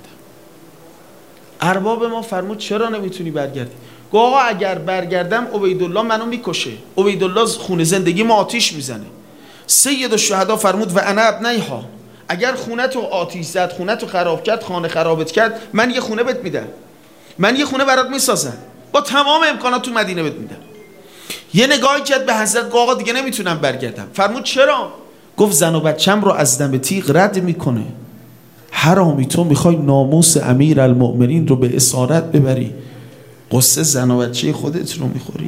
ارباب ما فرمود چرا نمیتونی برگردی؟ گفت آقا اگر برگردم عبیدالله منو میکشه، عبیدالله خونه زندگی ما آتیش میزنه. سید الشهدا فرمود و انا ابنیها، اگر خونه تو آتیش زد، خونه تو خراب کرد، خانه خرابت کرد، من یه خونه بهت میدم، من یه خونه برات میسازم با تمام امکانات تو مدینه بهت میدم. یه نگاهی کرد به حضرت گفت آقا دیگه نمیتونم برگردم. فرمود چرا؟ گفت زن و بچم رو از دم تیغ رد میکنه. حرامی تو میخوای ناموس امیر المؤمنین رو به اسارت ببری، قصه زن و بچه خودت رو میخوری.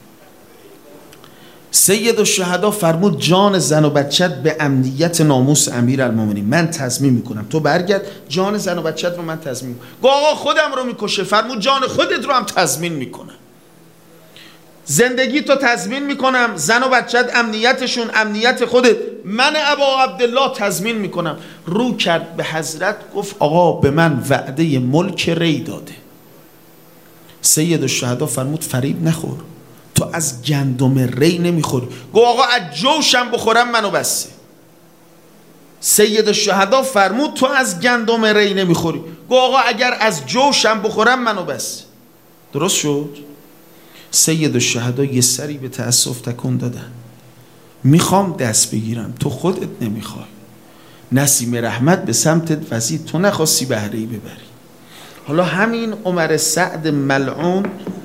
سید الشهدا فرمود جان زن و بچت به امنیت ناموس امیر المؤمنین من تضمین میکنم، تو برگرد جان زن و بچت رو من تضمین میکنم. گفت آقا خودم رو میکشه. فرمود جان خودت رو هم تضمین میکنم، زندگی تو تضمین میکنم، زن و بچت امنیتشون امنیت خودت، من ابا عبدالله تضمین میکنم. رو کرد به حضرت گفت آقا به من وعده ملک ری داده. سید الشهدا فرمود فریب نخور، تو از گندم ری نمیخوری. گفت آقا از جوشم بخورم منو بسه. سید الشهدا فرمود تو از گندم ری نمیخوری. گفت آقا اگر از جوشم بخورم منو بسه. درست شد؟ سید الشهدا یه سری به تأسف تکون دادن. میخوام دست بگیرم، تو خودت نمیخوای. نسیم رحمت به سمتت وزید، تو نخواستی بهره‌ای ببری. حالا همین عمر سعد ملعون،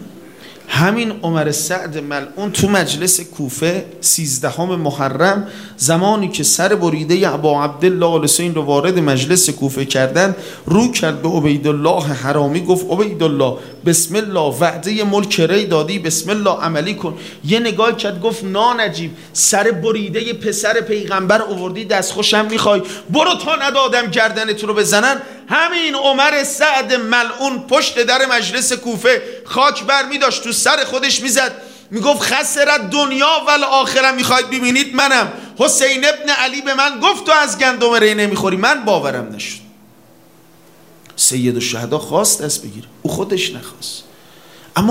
تو مجلس کوفه 13 محرم، زمانی که سر بریده ابا عبدالله الحسین رو وارد مجلس کوفه کردن، رو کرد به عبیدالله حرامی گفت عبیدالله بسم الله، وعده ملک ری دادی، بسم الله عملی کن. یه نگاه کرد گفت نانجیب، سر بریده پسر پیغمبر آوردی دستخوشم میخوای، برو تا ندادم گردنت رو بزنن. همین عمر سعد ملعون پشت در مجلس کوفه خاک بر می داشت، تو سر خودش میزد میگفت خسرت دنیا و الاخره. میخواید ببینید منم؟ حسین ابن علی به من گفت تو از گندم ری نمیخوری، من باورم نشد. سید الشهدا خواست دست بگیره، او خودش نخواست، اما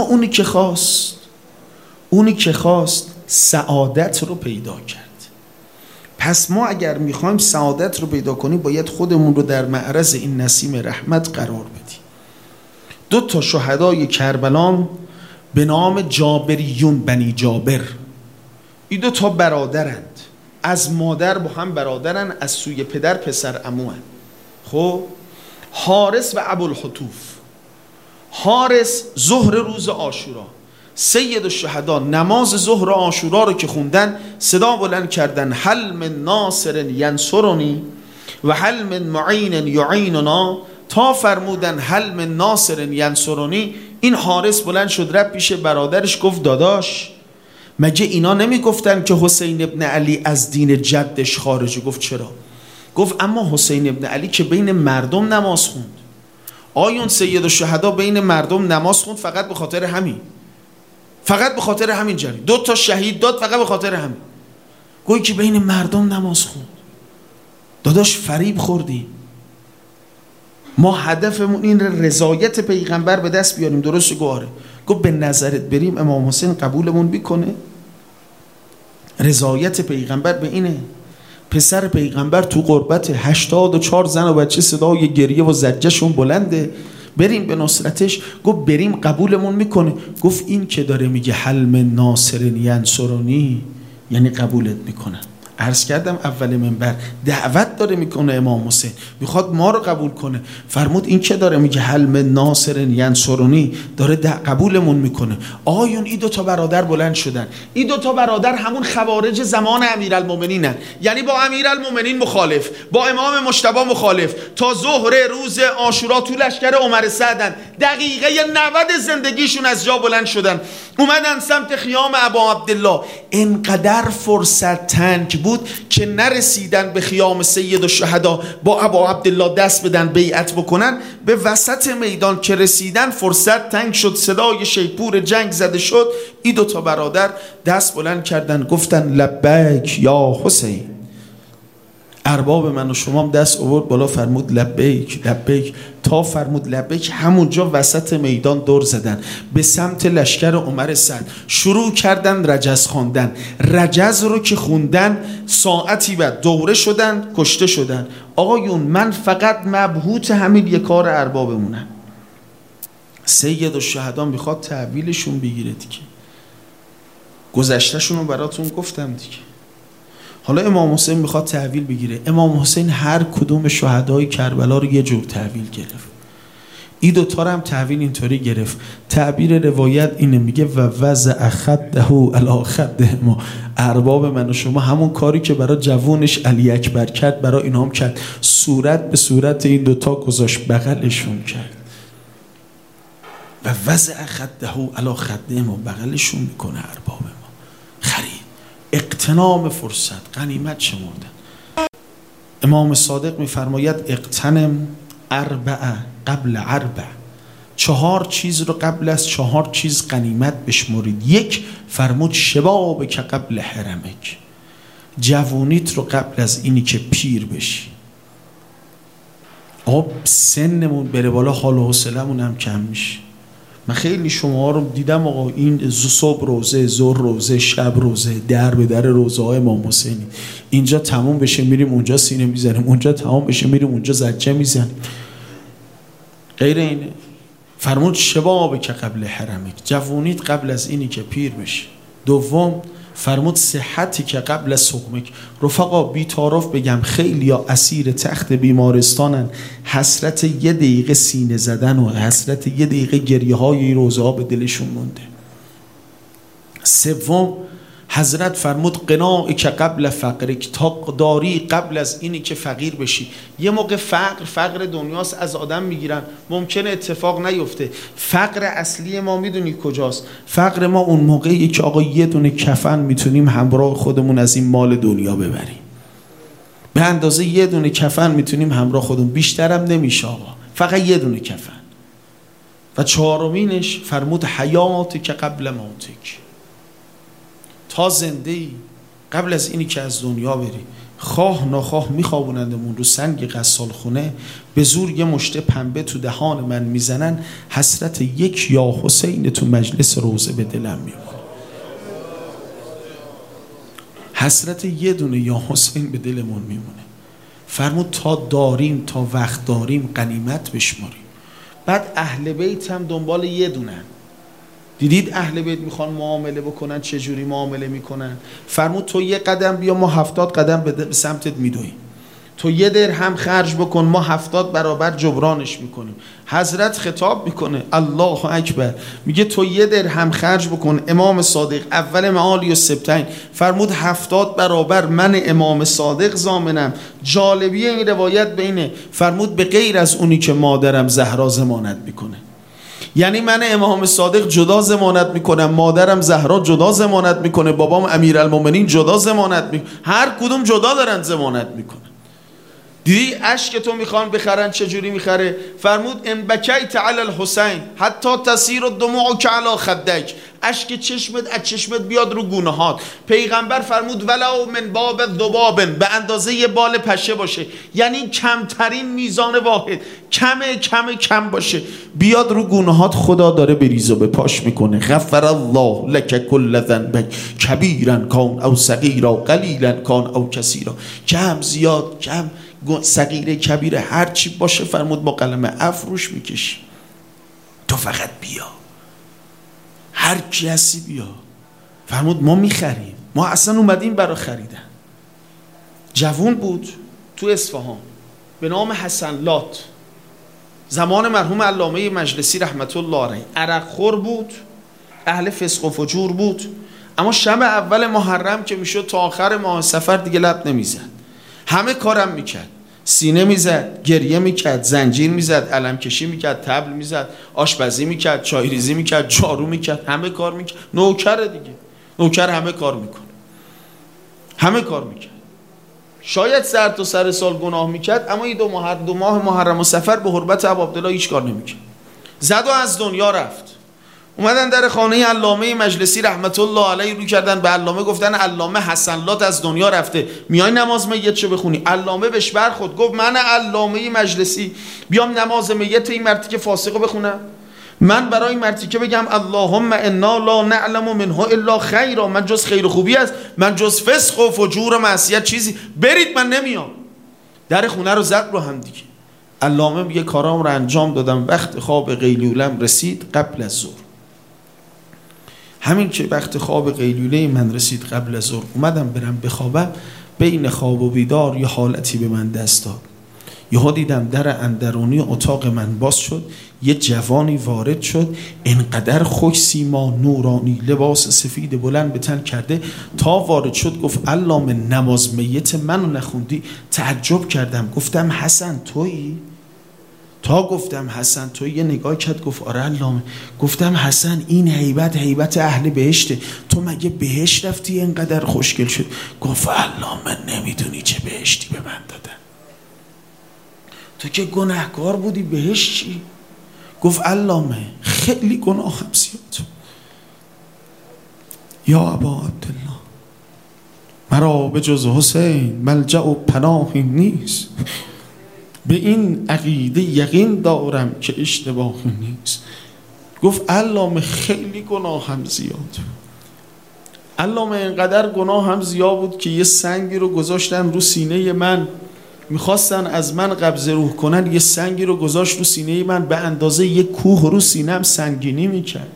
اونی که خواست سعادت رو پیدا کرد. پس ما اگر میخوایم سعادت رو پیدا کنیم باید خودمون رو در معرض این نسیم رحمت قرار بدیم. 2 شهدای کربلا به نام جابریون بنی جابر، این 2 برادرند، از مادر با هم برادرند، از سوی پدر پسر عموان. خب حارس و ابوالحتوف. حارس ظهر روز عاشورا، سید الشهدا نماز ظهر عاشورا رو که خوندن صدا بلند کردن هل من ناصر ینصرنی و هل من معین یعیننا، تا فرمودن هل من ناصر ینصرنی. این حارس بلند شد رفت پیش برادرش گفت داداش مگه اینا نمی گفتن که حسین ابن علی از دین جدش خارجه؟ گفت چرا؟ گفت اما حسین ابن علی که بین مردم نماز خوند. آیون سید الشهدا بین مردم نماز خوند فقط به خاطر همین، فقط به خاطر همین جری 2 شهید داد، فقط به خاطر همین. گویی که بین مردم نماز خوند. داداش فریب خوردی. ما هدفمون این رضایت پیغمبر به دست بیاریم. درست گواره. گفت به نظرت بریم امام حسین قبولمون بیکنه؟ رضایت پیغمبر به اینه. پسر پیغمبر تو غربت 84 زن و بچه صدای گریه و زجهشون بلنده، بریم به نصرتش. گفت بریم قبولمون میکنه. گفت این که داره میگه حل من ناصر ینصرنی یعنی قبولت میکنه. عرض کردم اول منبر دعوت داره میکنه امام حسین، میخواد ما رو قبول کنه. فرمود این که داره میگه حل من ناصر ینصرنی داره قبولمون میکنه. آیون این 2 برادر بلند شدن. این 2 برادر همون خوارج زمان امیرالمومنینن، یعنی با امیرالمومنین مخالف، با امام مجتبی مخالف. تا ظهر روز عاشورا تو لشکر عمر سعدن، دقیقه 90 زندگیشون از جا بلند شدن، اومدن سمت خیام ابا عبدالله. انقدر فرصت تنگ بود که نرسیدن به خیام سید الشهدا با ابا عبدالله دست بدن بیعت بکنن. به وسط میدان که رسیدن فرصت تنگ شد، صدای شیپور جنگ زده شد. این 2 برادر دست بلند کردن گفتن لبیک یا حسین. ارباب من و شما هم دست آورد بالا، فرمود لبیک لبیک. تا فرمود لبیک همونجا وسط میدان دور زدن به سمت لشکر عمر سعد، شروع کردن رجز خواندن. رجز رو که خوندن ساعتی بعد دوره شدن، کشته شدن. آقایون من فقط مبهوت همین یک کار اربابمونم. سید الشهدا میخواد تحویلشون بگیره دیگه، گذشتهشون رو براتون گفتم دیگه. حالا امام حسین میخواد تحویل بگیره. امام حسین هر کدوم شهدای کربلا رو یه جور تحویل گرفت. این دوتا رو هم تحویل اینطوری گرفت. تعبیر روایت اینه، میگه و وضع خده علی خده ما. ارباب من و شما همون کاری که برای جوونش علی اکبر کرد برای اینا هم کرد، صورت به صورت این دوتا گذاشت، بغلشون کرد. و وضع خده علی خده ما، بغلشون میکنه ارباب ما. خرید، اغتنام فرصت، غنیمت شمردن. امام صادق میفرماید اغتنم اربع قبل اربع. 4 چیز رو قبل از 4 چیز غنیمت بشمرید. 1 فرمود شباب که قبل حرمک، جوونیت رو قبل از اینی که پیر بشی. آب سنمون بره بالا، حال و حوصله‌مون هم کم میشه. من خیلی شما رو دیدم آقا، این صبح روزه، ظهر روزه، شب روزه، در به در روزه های امام حسینی. اینجا تموم بشه میریم اونجا سینه میزنیم، اونجا تمام بشه میریم اونجا زجه میزنیم. غیر اینه. فرمود شباب که قبل حرمک، جوونیت قبل از اینی که پیر بشی. 2 فرمود صحتی که قبل از سقمک. رفقا بی‌تعارف بگم خیلی ها اسیر تخت بیمارستانن، حسرت 1 دقیقه سینه زدن و حسرت 1 دقیقه گریه های این روزه ها به دلشون مونده. 3 حضرت فرمود قناعی که قبل فقرک، تا داری قبل از اینی که فقیر بشی. یه موقع فقر دنیاست از آدم میگیرن، ممکنه اتفاق نیفته. فقر اصلی ما میدونی کجاست؟ فقر ما اون موقعی که آقا یه دونه کفن میتونیم همراه خودمون از این مال دنیا ببریم. به اندازه یه دونه کفن میتونیم همراه خودمون، بیشترم نمیشه آقا، فقط یه دونه کفن. و 4مینش فرمود حیاتی که قبل موتک، تا زنده ای قبل از اینی که از دنیا بری. خواه ناخواه میخوابونندمون رو سنگ غسال خونه، به زور یه مشت پنبه تو دهان من میزنن، حسرت 1 یا حسین تو مجلس روزه به دلم میمونه. حسرت 1 دونه یا حسین به دلمون میمونه. فرمود تا داریم، تا وقت داریم غنیمت بشماریم. بعد اهل بیت هم دنبال 1 دونه. دیدید اهل بیت میخوان معامله بکنن، چجوری معامله میکنن؟ فرمود تو 1 قدم بیا، ما 70 قدم به سمتت میدویم. تو 1 درهم خرج بکن، ما 70 برابر جبرانش میکنیم. حضرت خطاب میکنه الله اکبر، میگه تو 1 درهم خرج بکن. امام صادق اول معالی و سبتین فرمود 70 برابر من امام صادق ضامنم. جالبی این روایت بینه، فرمود به غیر از اونی که مادرم زهرا ضمانت میکنه. یعنی من امام صادق جدا ضمانت میکنم، مادرم زهرا جدا ضمانت میکنه، بابام امیرالمومنین جدا ضمانت میکنه، هر کدوم جدا دارن ضمانت میکنن. دیدی اشک تو میخوان بخرن چجوری میخره؟ فرمود ان بکیت علی الحسین حتی تسیر الدموع علی خدک، اشک چشمت از چشمت بیاد رو گونه هات. پیغمبر فرمود ولو من باب ذباب، به اندازه 1 بال پشه باشه، یعنی کمترین میزان واحد، کم باشه، بیاد رو گونه هات. خدا داره بریز و به پاش میکنه. غفر الله لک کل ذنبک کبیرا کان او صغیرا قلیلا کان او کثیرا. کم زیاد، کم صغیره کبیره هر چی باشه، فرمود با قلم عفو روش میکشی. تو فقط بیا، هر کی هستی بیا. فرمود ما میخریم، ما اصلا اومدیم برای خریدن. جوون بود تو اصفهان به نام حسن لات، زمان مرحوم علامه مجلسی رحمت الله علیه. عرق خور بود، اهل فسق و فجور بود، اما شب اول محرم که میشد تا آخر ماه صفر دیگه لب نمیزد. همه کارم میکرد، سینه میزد، گریه میکرد، زنجیر میزد، علم کشی میکرد، طبل میزد، آشپزی میکرد، چای ریزی میکرد، جارو میکرد، همه کار میکرد. نوکر دیگه، نوکر همه کار میکنه، همه کار میکرد. شاید سر تا سر سال گناه میکرد، اما این 2 ماه محرم و صفر به حرمت ابو عبدالله هیچ کار نمیکرد. زد و از دنیا رفت. اومدن در خانه علامه مجلسی رحمت الله علیه رو کردن به علامه، گفتن علامه حسن لات از دنیا رفته، میای نماز میت چه بخونی؟ علامه بهش برخورد گفت من علامه مجلسی بیام نماز میت این مرتی که فاسقو بخونم؟ من برای این مرتی که بگم اللهم انا لا نعلم منه الا خیرا، من جز خیر و خوبی است، من جز فسق و فجور و معصیت چیزی، برید من نمیام. در خونه رو زد رو هم دیگه. علامه میگه کارام رو انجام دادم، وقت خواب قیلولم رسید قبل از ظهر. همین که وقت خواب قیلوله من رسید قبل از ظهر، اومدم برم بخوابم، بین خواب و بیدار یه حالتی به من دست داد. یهو دیدم در اندرونی اتاق من باز شد، یه جوانی وارد شد، انقدر خوش سیما نورانی، لباس سفید بلند به تن کرده، تا وارد شد گفت علامه نماز میت منو نخوندی؟ تعجب کردم، گفتم حسن تویی؟ تا گفتم حسن تویی یه نگاه کرد گفت آره علامه. گفتم حسن این هیبت اهل بهشته، تو مگه بهشت رفتی اینقدر خوشگل شد؟ گفت علامه نمیدونی چه بهشتی به من دادن، تو که گناهکار بودی بهشت چی؟ گفت علامه خیلی گناهم زیاد، یا ابا عبدالله مرا به جز حسین ملجأ و پناهی نیست، به این عقیده یقین دارم که اشتباهی نیست. گفت علامه خیلی گناهم زیاد. علامه اینقدر گناهم زیاد بود که یه سنگی رو گذاشتن رو سینه من، میخواستن از من قبض روح کنن، یه سنگی رو گذاشت رو سینه من به اندازه یه کوه رو سینم سنگینی میکرد.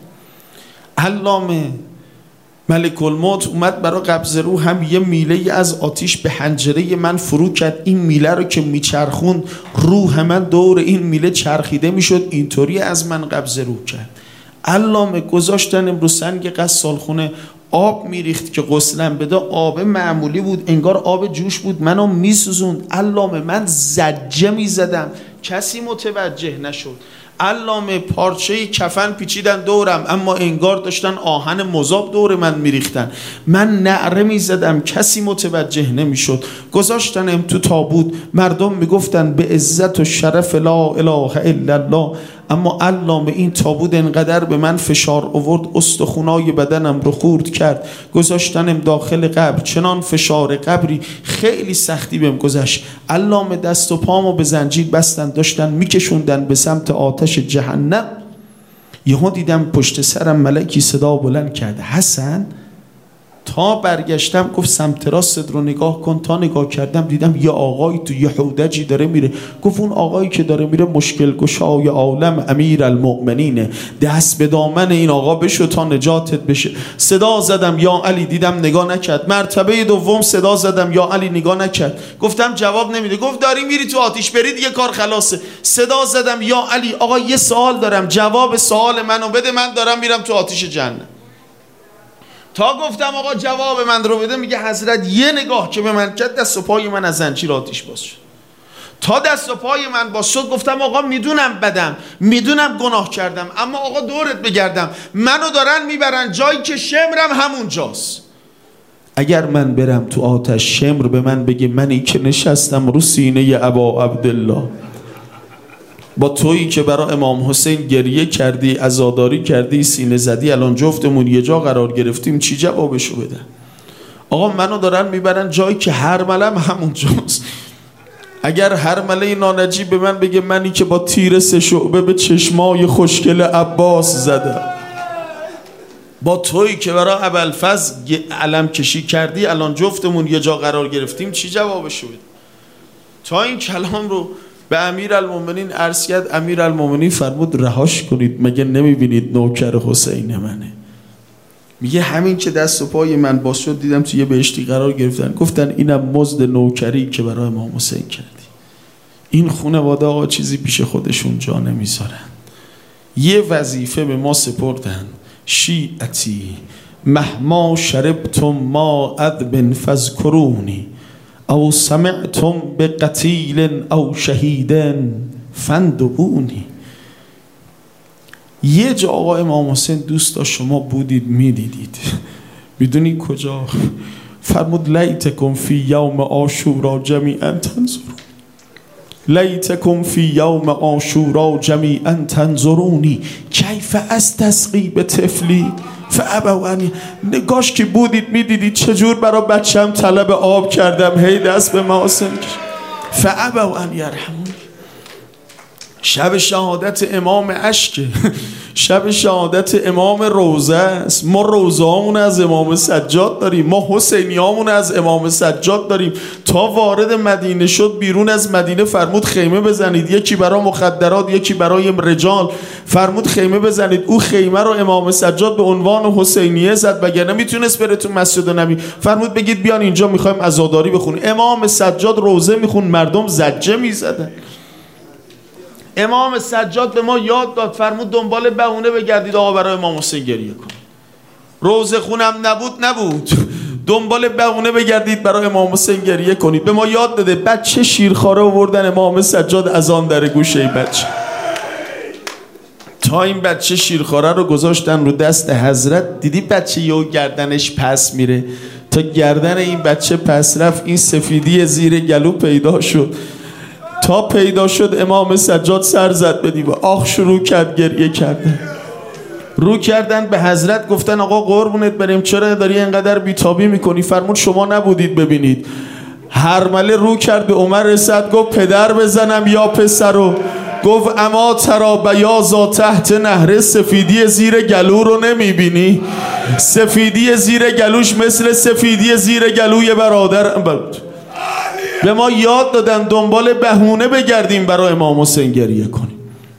علامه ملک الموت اومد برای قبض روح، هم یه میله از آتیش به حنجره من فرو کرد، این میله رو که میچرخون روح من دور این میله چرخیده میشد، اینطوری از من قبض روح کرد. علامه گذاشتن امرو سنگ غسالخونه، آب میریخت که غسلم بده، آب معمولی بود انگار آب جوش بود، منو میسوزوند. علامه من زجه میزدم کسی متوجه نشد. علامه پارچه کفن پیچیدن دورم اما انگار داشتن آهن مذاب دور من میریختن، من نعره میزدم کسی متوجه نمیشد. گذاشتنم تو تابوت، مردم میگفتن به عزت و شرف لا اله الا الله، اما علامه این تابوت انقدر به من فشار آورد استخونای بدنم رو خورد کرد. گذاشتنم داخل قبر، چنان فشار قبری خیلی سختی بهم گذشت. علامه دست و پامو به زنجیر بستن، داشتن میکشوندن به سمت آتش جهنم. یهو دیدم پشت سرم ملکی صدا بلند کرد حسن. تا برگشتم گفت سمت راست رو نگاه کن. تا نگاه کردم دیدم یه آقایی تو یه حودجی داره میره. گفت اون آقایی که داره میره مشکل گشای عالم امیر المؤمنینه، دست به دامن این آقا بشو تا نجاتت بشه. صدا زدم یا علی، دیدم نگاه نکرد. مرتبه دوم صدا زدم یا علی، نگاه نکرد. گفتم جواب نمیده. گفت داری میری تو آتیش، برید یه کار خلاصه. صدا زدم یا علی آقا یه سوال دارم، جواب سوال منو بده، من دارم میرم تو آتیش جهنم. تا گفتم آقا جواب من رو بده، میگه حضرت یه نگاه که به من کرد دست و پای من از زنجیر آتیش باز شد. تا دست و پای من باز شد گفتم آقا میدونم بدم، میدونم گناه کردم، اما آقا دورت بگردم منو دارن میبرن جایی که شمرم همون جاست. اگر من برم تو آتش شمر به من بگه منی که نشستم رو سینه ابا عبدالله با تویی که برای امام حسین گریه کردی، عزاداری کردی، سینه زدی، الان جفتمون یه جا قرار گرفتیم، چی جوابشو بدن؟ آقا منو دارن میبرن جایی که هرملم همون جاست. اگر هرمله نانجی به من بگه منی که با تیر 3 شعبه به چشمای خوشگل عباس زدم، با تویی که برای ابوالفضل علم کشی کردی، الان جفتمون یه جا قرار گرفتیم، چی جوابشو بدن؟ تا این کلام رو به امیرالمومنین عرض کرد. امیرالمومنین فرمود رهاش کنید، مگه نمیبینید نوکر حسین منه؟ میگه همین که دست و پای من باز شد دیدم تو یه بهشتی قرار گرفتن. گفتن اینم مزد نوکری که برای امام حسین کردی. این خانواده آقا چیزی پیش خودشون جا نمیذارن. یه وظیفه به ما سپردن، شیعتی مهما شربتم ما ادب فذکرونی او سمعتم به قتیل او شهیدن فندبونی. یه جا آقا امام حسین دوست داشت شما بودید میدیدید. میدونی کجا؟ فرمود لیتکم فی یوم عاشورا جمیعا تنظرون، لیتکم فی یوم عاشورا جمیعا تنظرونی کیف استسقی به طفلی فابوا ان. نگاش که بودید میدیدید چجور برای بچم طلب آب کردم، هی دست به محاسن فابوا ان یرحمون. شب شهادت امام اشکه، شب شهادت امام روزه است. ما روزه هامون از امام سجاد داریم، ما حسینی هامون از امام سجاد داریم. تا وارد مدینه شد بیرون از مدینه فرمود خیمه بزنید، یکی برای مخدرات یکی برای رجال. فرمود خیمه بزنید، او خیمه رو امام سجاد به عنوان حسینیه زد، وگرنه میتونست بره تو مسجد نبی. فرمود بگید بیان اینجا میخوایم عزاداری بخونیم. امام سجاد روزه میخون، مردم زجه میزدن. امام سجاد به ما یاد داد، فرمود دنبال بهونه بگردید آقا برای امام حسین گریه کن. روزه خونم نبود دنبال بهونه بگردید برای امام حسین گریه کنید. به ما یاد داده. بچه شیرخواره آوردن امام سجاد اذان در گوشه بچه. تا این بچه شیرخواره رو گذاشتن رو دست حضرت، دیدی بچه یهو گردنش پس میره. تا گردن این بچه پس رفت، این سفیدی زیر گلو پیدا شد. تا پیدا شد امام سجاد سر زد به دیوار، آخ شروع کرد گریه کردن. رو کردن به حضرت گفتن آقا قربونت بریم چرا داری اینقدر بیتابی میکنی؟ فرمود شما نبودید ببینید. هرمله رو کرد به عمر رسد، گفت پدر بزنم یا پسرو؟ گفت اما ترا بیاضا تحت نهر، سفیدی زیر گلو رو نمیبینی؟ سفیدی زیر گلوش مثل سفیدی زیر گلوی برادر بود. به ما یاد دادن دنبال بهونه بگردیم برای امام حسین گریه کنیم.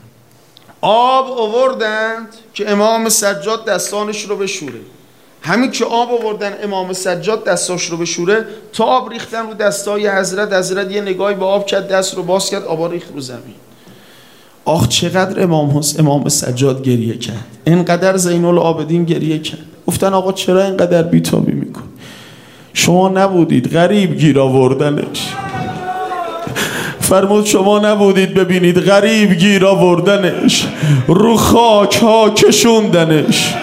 آب آوردند که امام سجاد دستانش رو بشوره. همین که آب آوردن امام سجاد دستاش رو بشوره، تا آب ریختن رو دستای حضرت. حضرت یه نگاهی به آب کرد، دست رو باز کرد، آب ریخت رو زمین. آخ چقدر امام سجاد گریه کرد، اینقدر زین العابدین گریه کرد. گفتن آقا چرا اینقدر بیتابی میکن؟ شما نبودید غریب گیر آوردنش. فرمود شما نبودید ببینید غریب گیر آوردنش، رو خاک ها کشوندنش.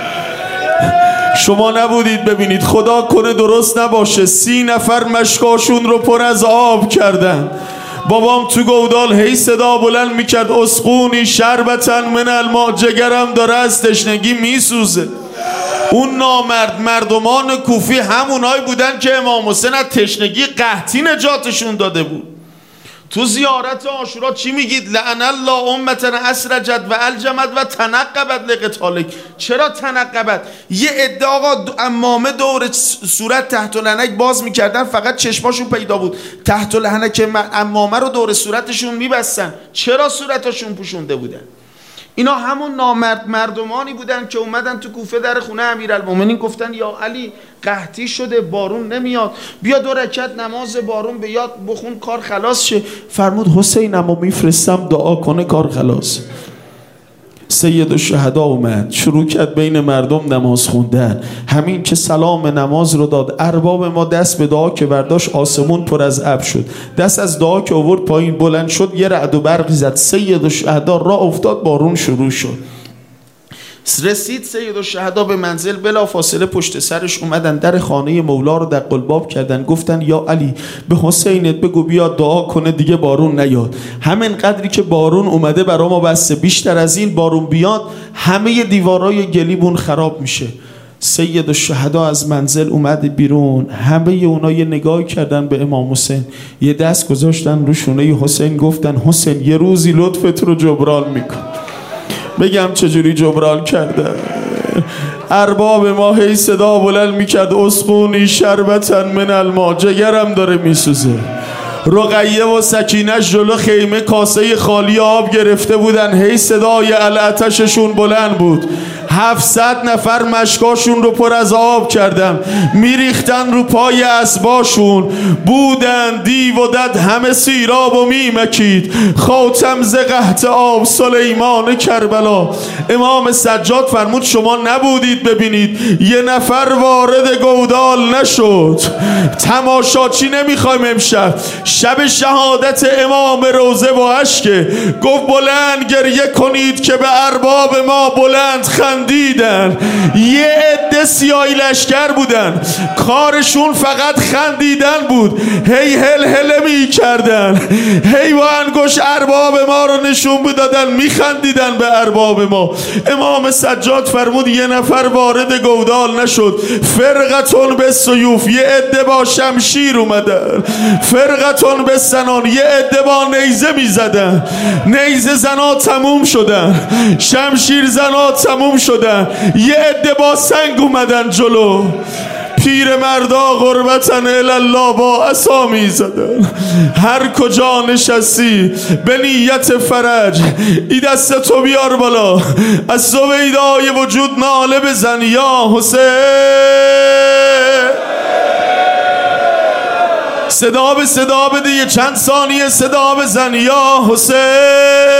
شما نبودید ببینید خدا کنه درست نباشه 30 نفر مشکاشون رو پر از آب کردن. بابام تو گودال هی صدا بلند میکرد اسقونی شربتن من الماء، جگرم داره از تشنگی میسوزه. اون نامرد مردمان کوفی همونایی بودن که امام حسین از تشنگی قحطی نجاتشون داده بود. تو زیارت عاشورا چی میگید؟ لعن الله امتنا اسرجت و الجمت و تنقبت لقتالک. چرا تنقبت؟ یه عده آقا عمامه دور صورت تحت العنک باز میکردن، فقط چشماشون پیدا بود. تحت العنک عمامه رو دور صورتشون میبستن. چرا صورتشون پوشونده بودن؟ اینا همون نامرد مردمانی بودن که اومدن تو کوفه در خونه امیرالمومنین گفتن یا علی قحطی شده بارون نمیاد، بیا 2 رکعت نماز بارون به یاد بخون کار خلاص شه. فرمود حسینمو میفرستم دعا کنه کار خلاص. سید الشهدا اومد شروع کرد بین مردم نماز خوندن. همین که سلام نماز رو داد، ارباب ما دست به دعا که برداشت آسمون پر از ابر شد. دست از دعا که آورد پایین بلند شد، یه رعد و برقی زد. سید الشهدا راه افتاد، بارون شروع شد. رسید سید الشهدا به منزل، بلا فاصله پشت سرش اومدن در خانه مولا رو در قلباب کردن. گفتن یا علی به حسینت بگو بیاد دعا کنه دیگه بارون نیاد. همین قدری که بارون اومده برا ما بسته، بیشتر از این بارون بیاد همه دیوارای گلیمون خراب میشه. سید الشهدا از منزل اومد بیرون. همه اونا یه نگاه کردن به امام حسین، یه دست گذاشتن رو شونه حسین، گفتن حسین یه روزی لطفت رو جبران میکن. بگم چجوری جبران کرده؟ ارباب ما هی صدا بلند میکرد اسقونی شربتن من الماء، جگرم داره میسوزه. رقیه و سکینش جلو خیمه کاسه خالی آب گرفته بودن، هی صدای العطششون بلند بود. 700 نفر مشکاشون رو پر از آب کردن، میریختن رو پای اسباشون. بودن دیو و دد همه سیراب و میمکید، خاتم ز قحط آب سلیمان کربلا. امام سجاد فرمود شما نبودید ببینید، یه نفر وارد گودال نشد. تماشاچی نمیخوایم امشب، شب شهادت امام روزه با اشکه. گفت بلند گریه کنید که به ارباب ما بلند خنده دیدن. یه عده سیاهی لشکر بودن، کارشون فقط خندیدن بود، هی هل هله می کردن، هی با انگشت ارباب ما رو نشون میدادن، میخندیدن به ارباب ما. امام سجاد فرمود یه نفر وارد گودال نشد. فرقتون به سیوف، یه عده با شمشیر اومدن. فرقتون به سنان، یه عده با نیزه میزدن. نیزه زنا تموم شدن، شمشیر زنا تموم شدن، یه عده با سنگ اومدن جلو. پیر مردا غربتن الله با عصا میزدن. هر کجا نشستی به نیت فرج ای دست تو بیار بالا، از سویدای وجود ناله بزن یا حسین. صدا به صدا بده، یه چند ثانیه صدا بزن یا حسین.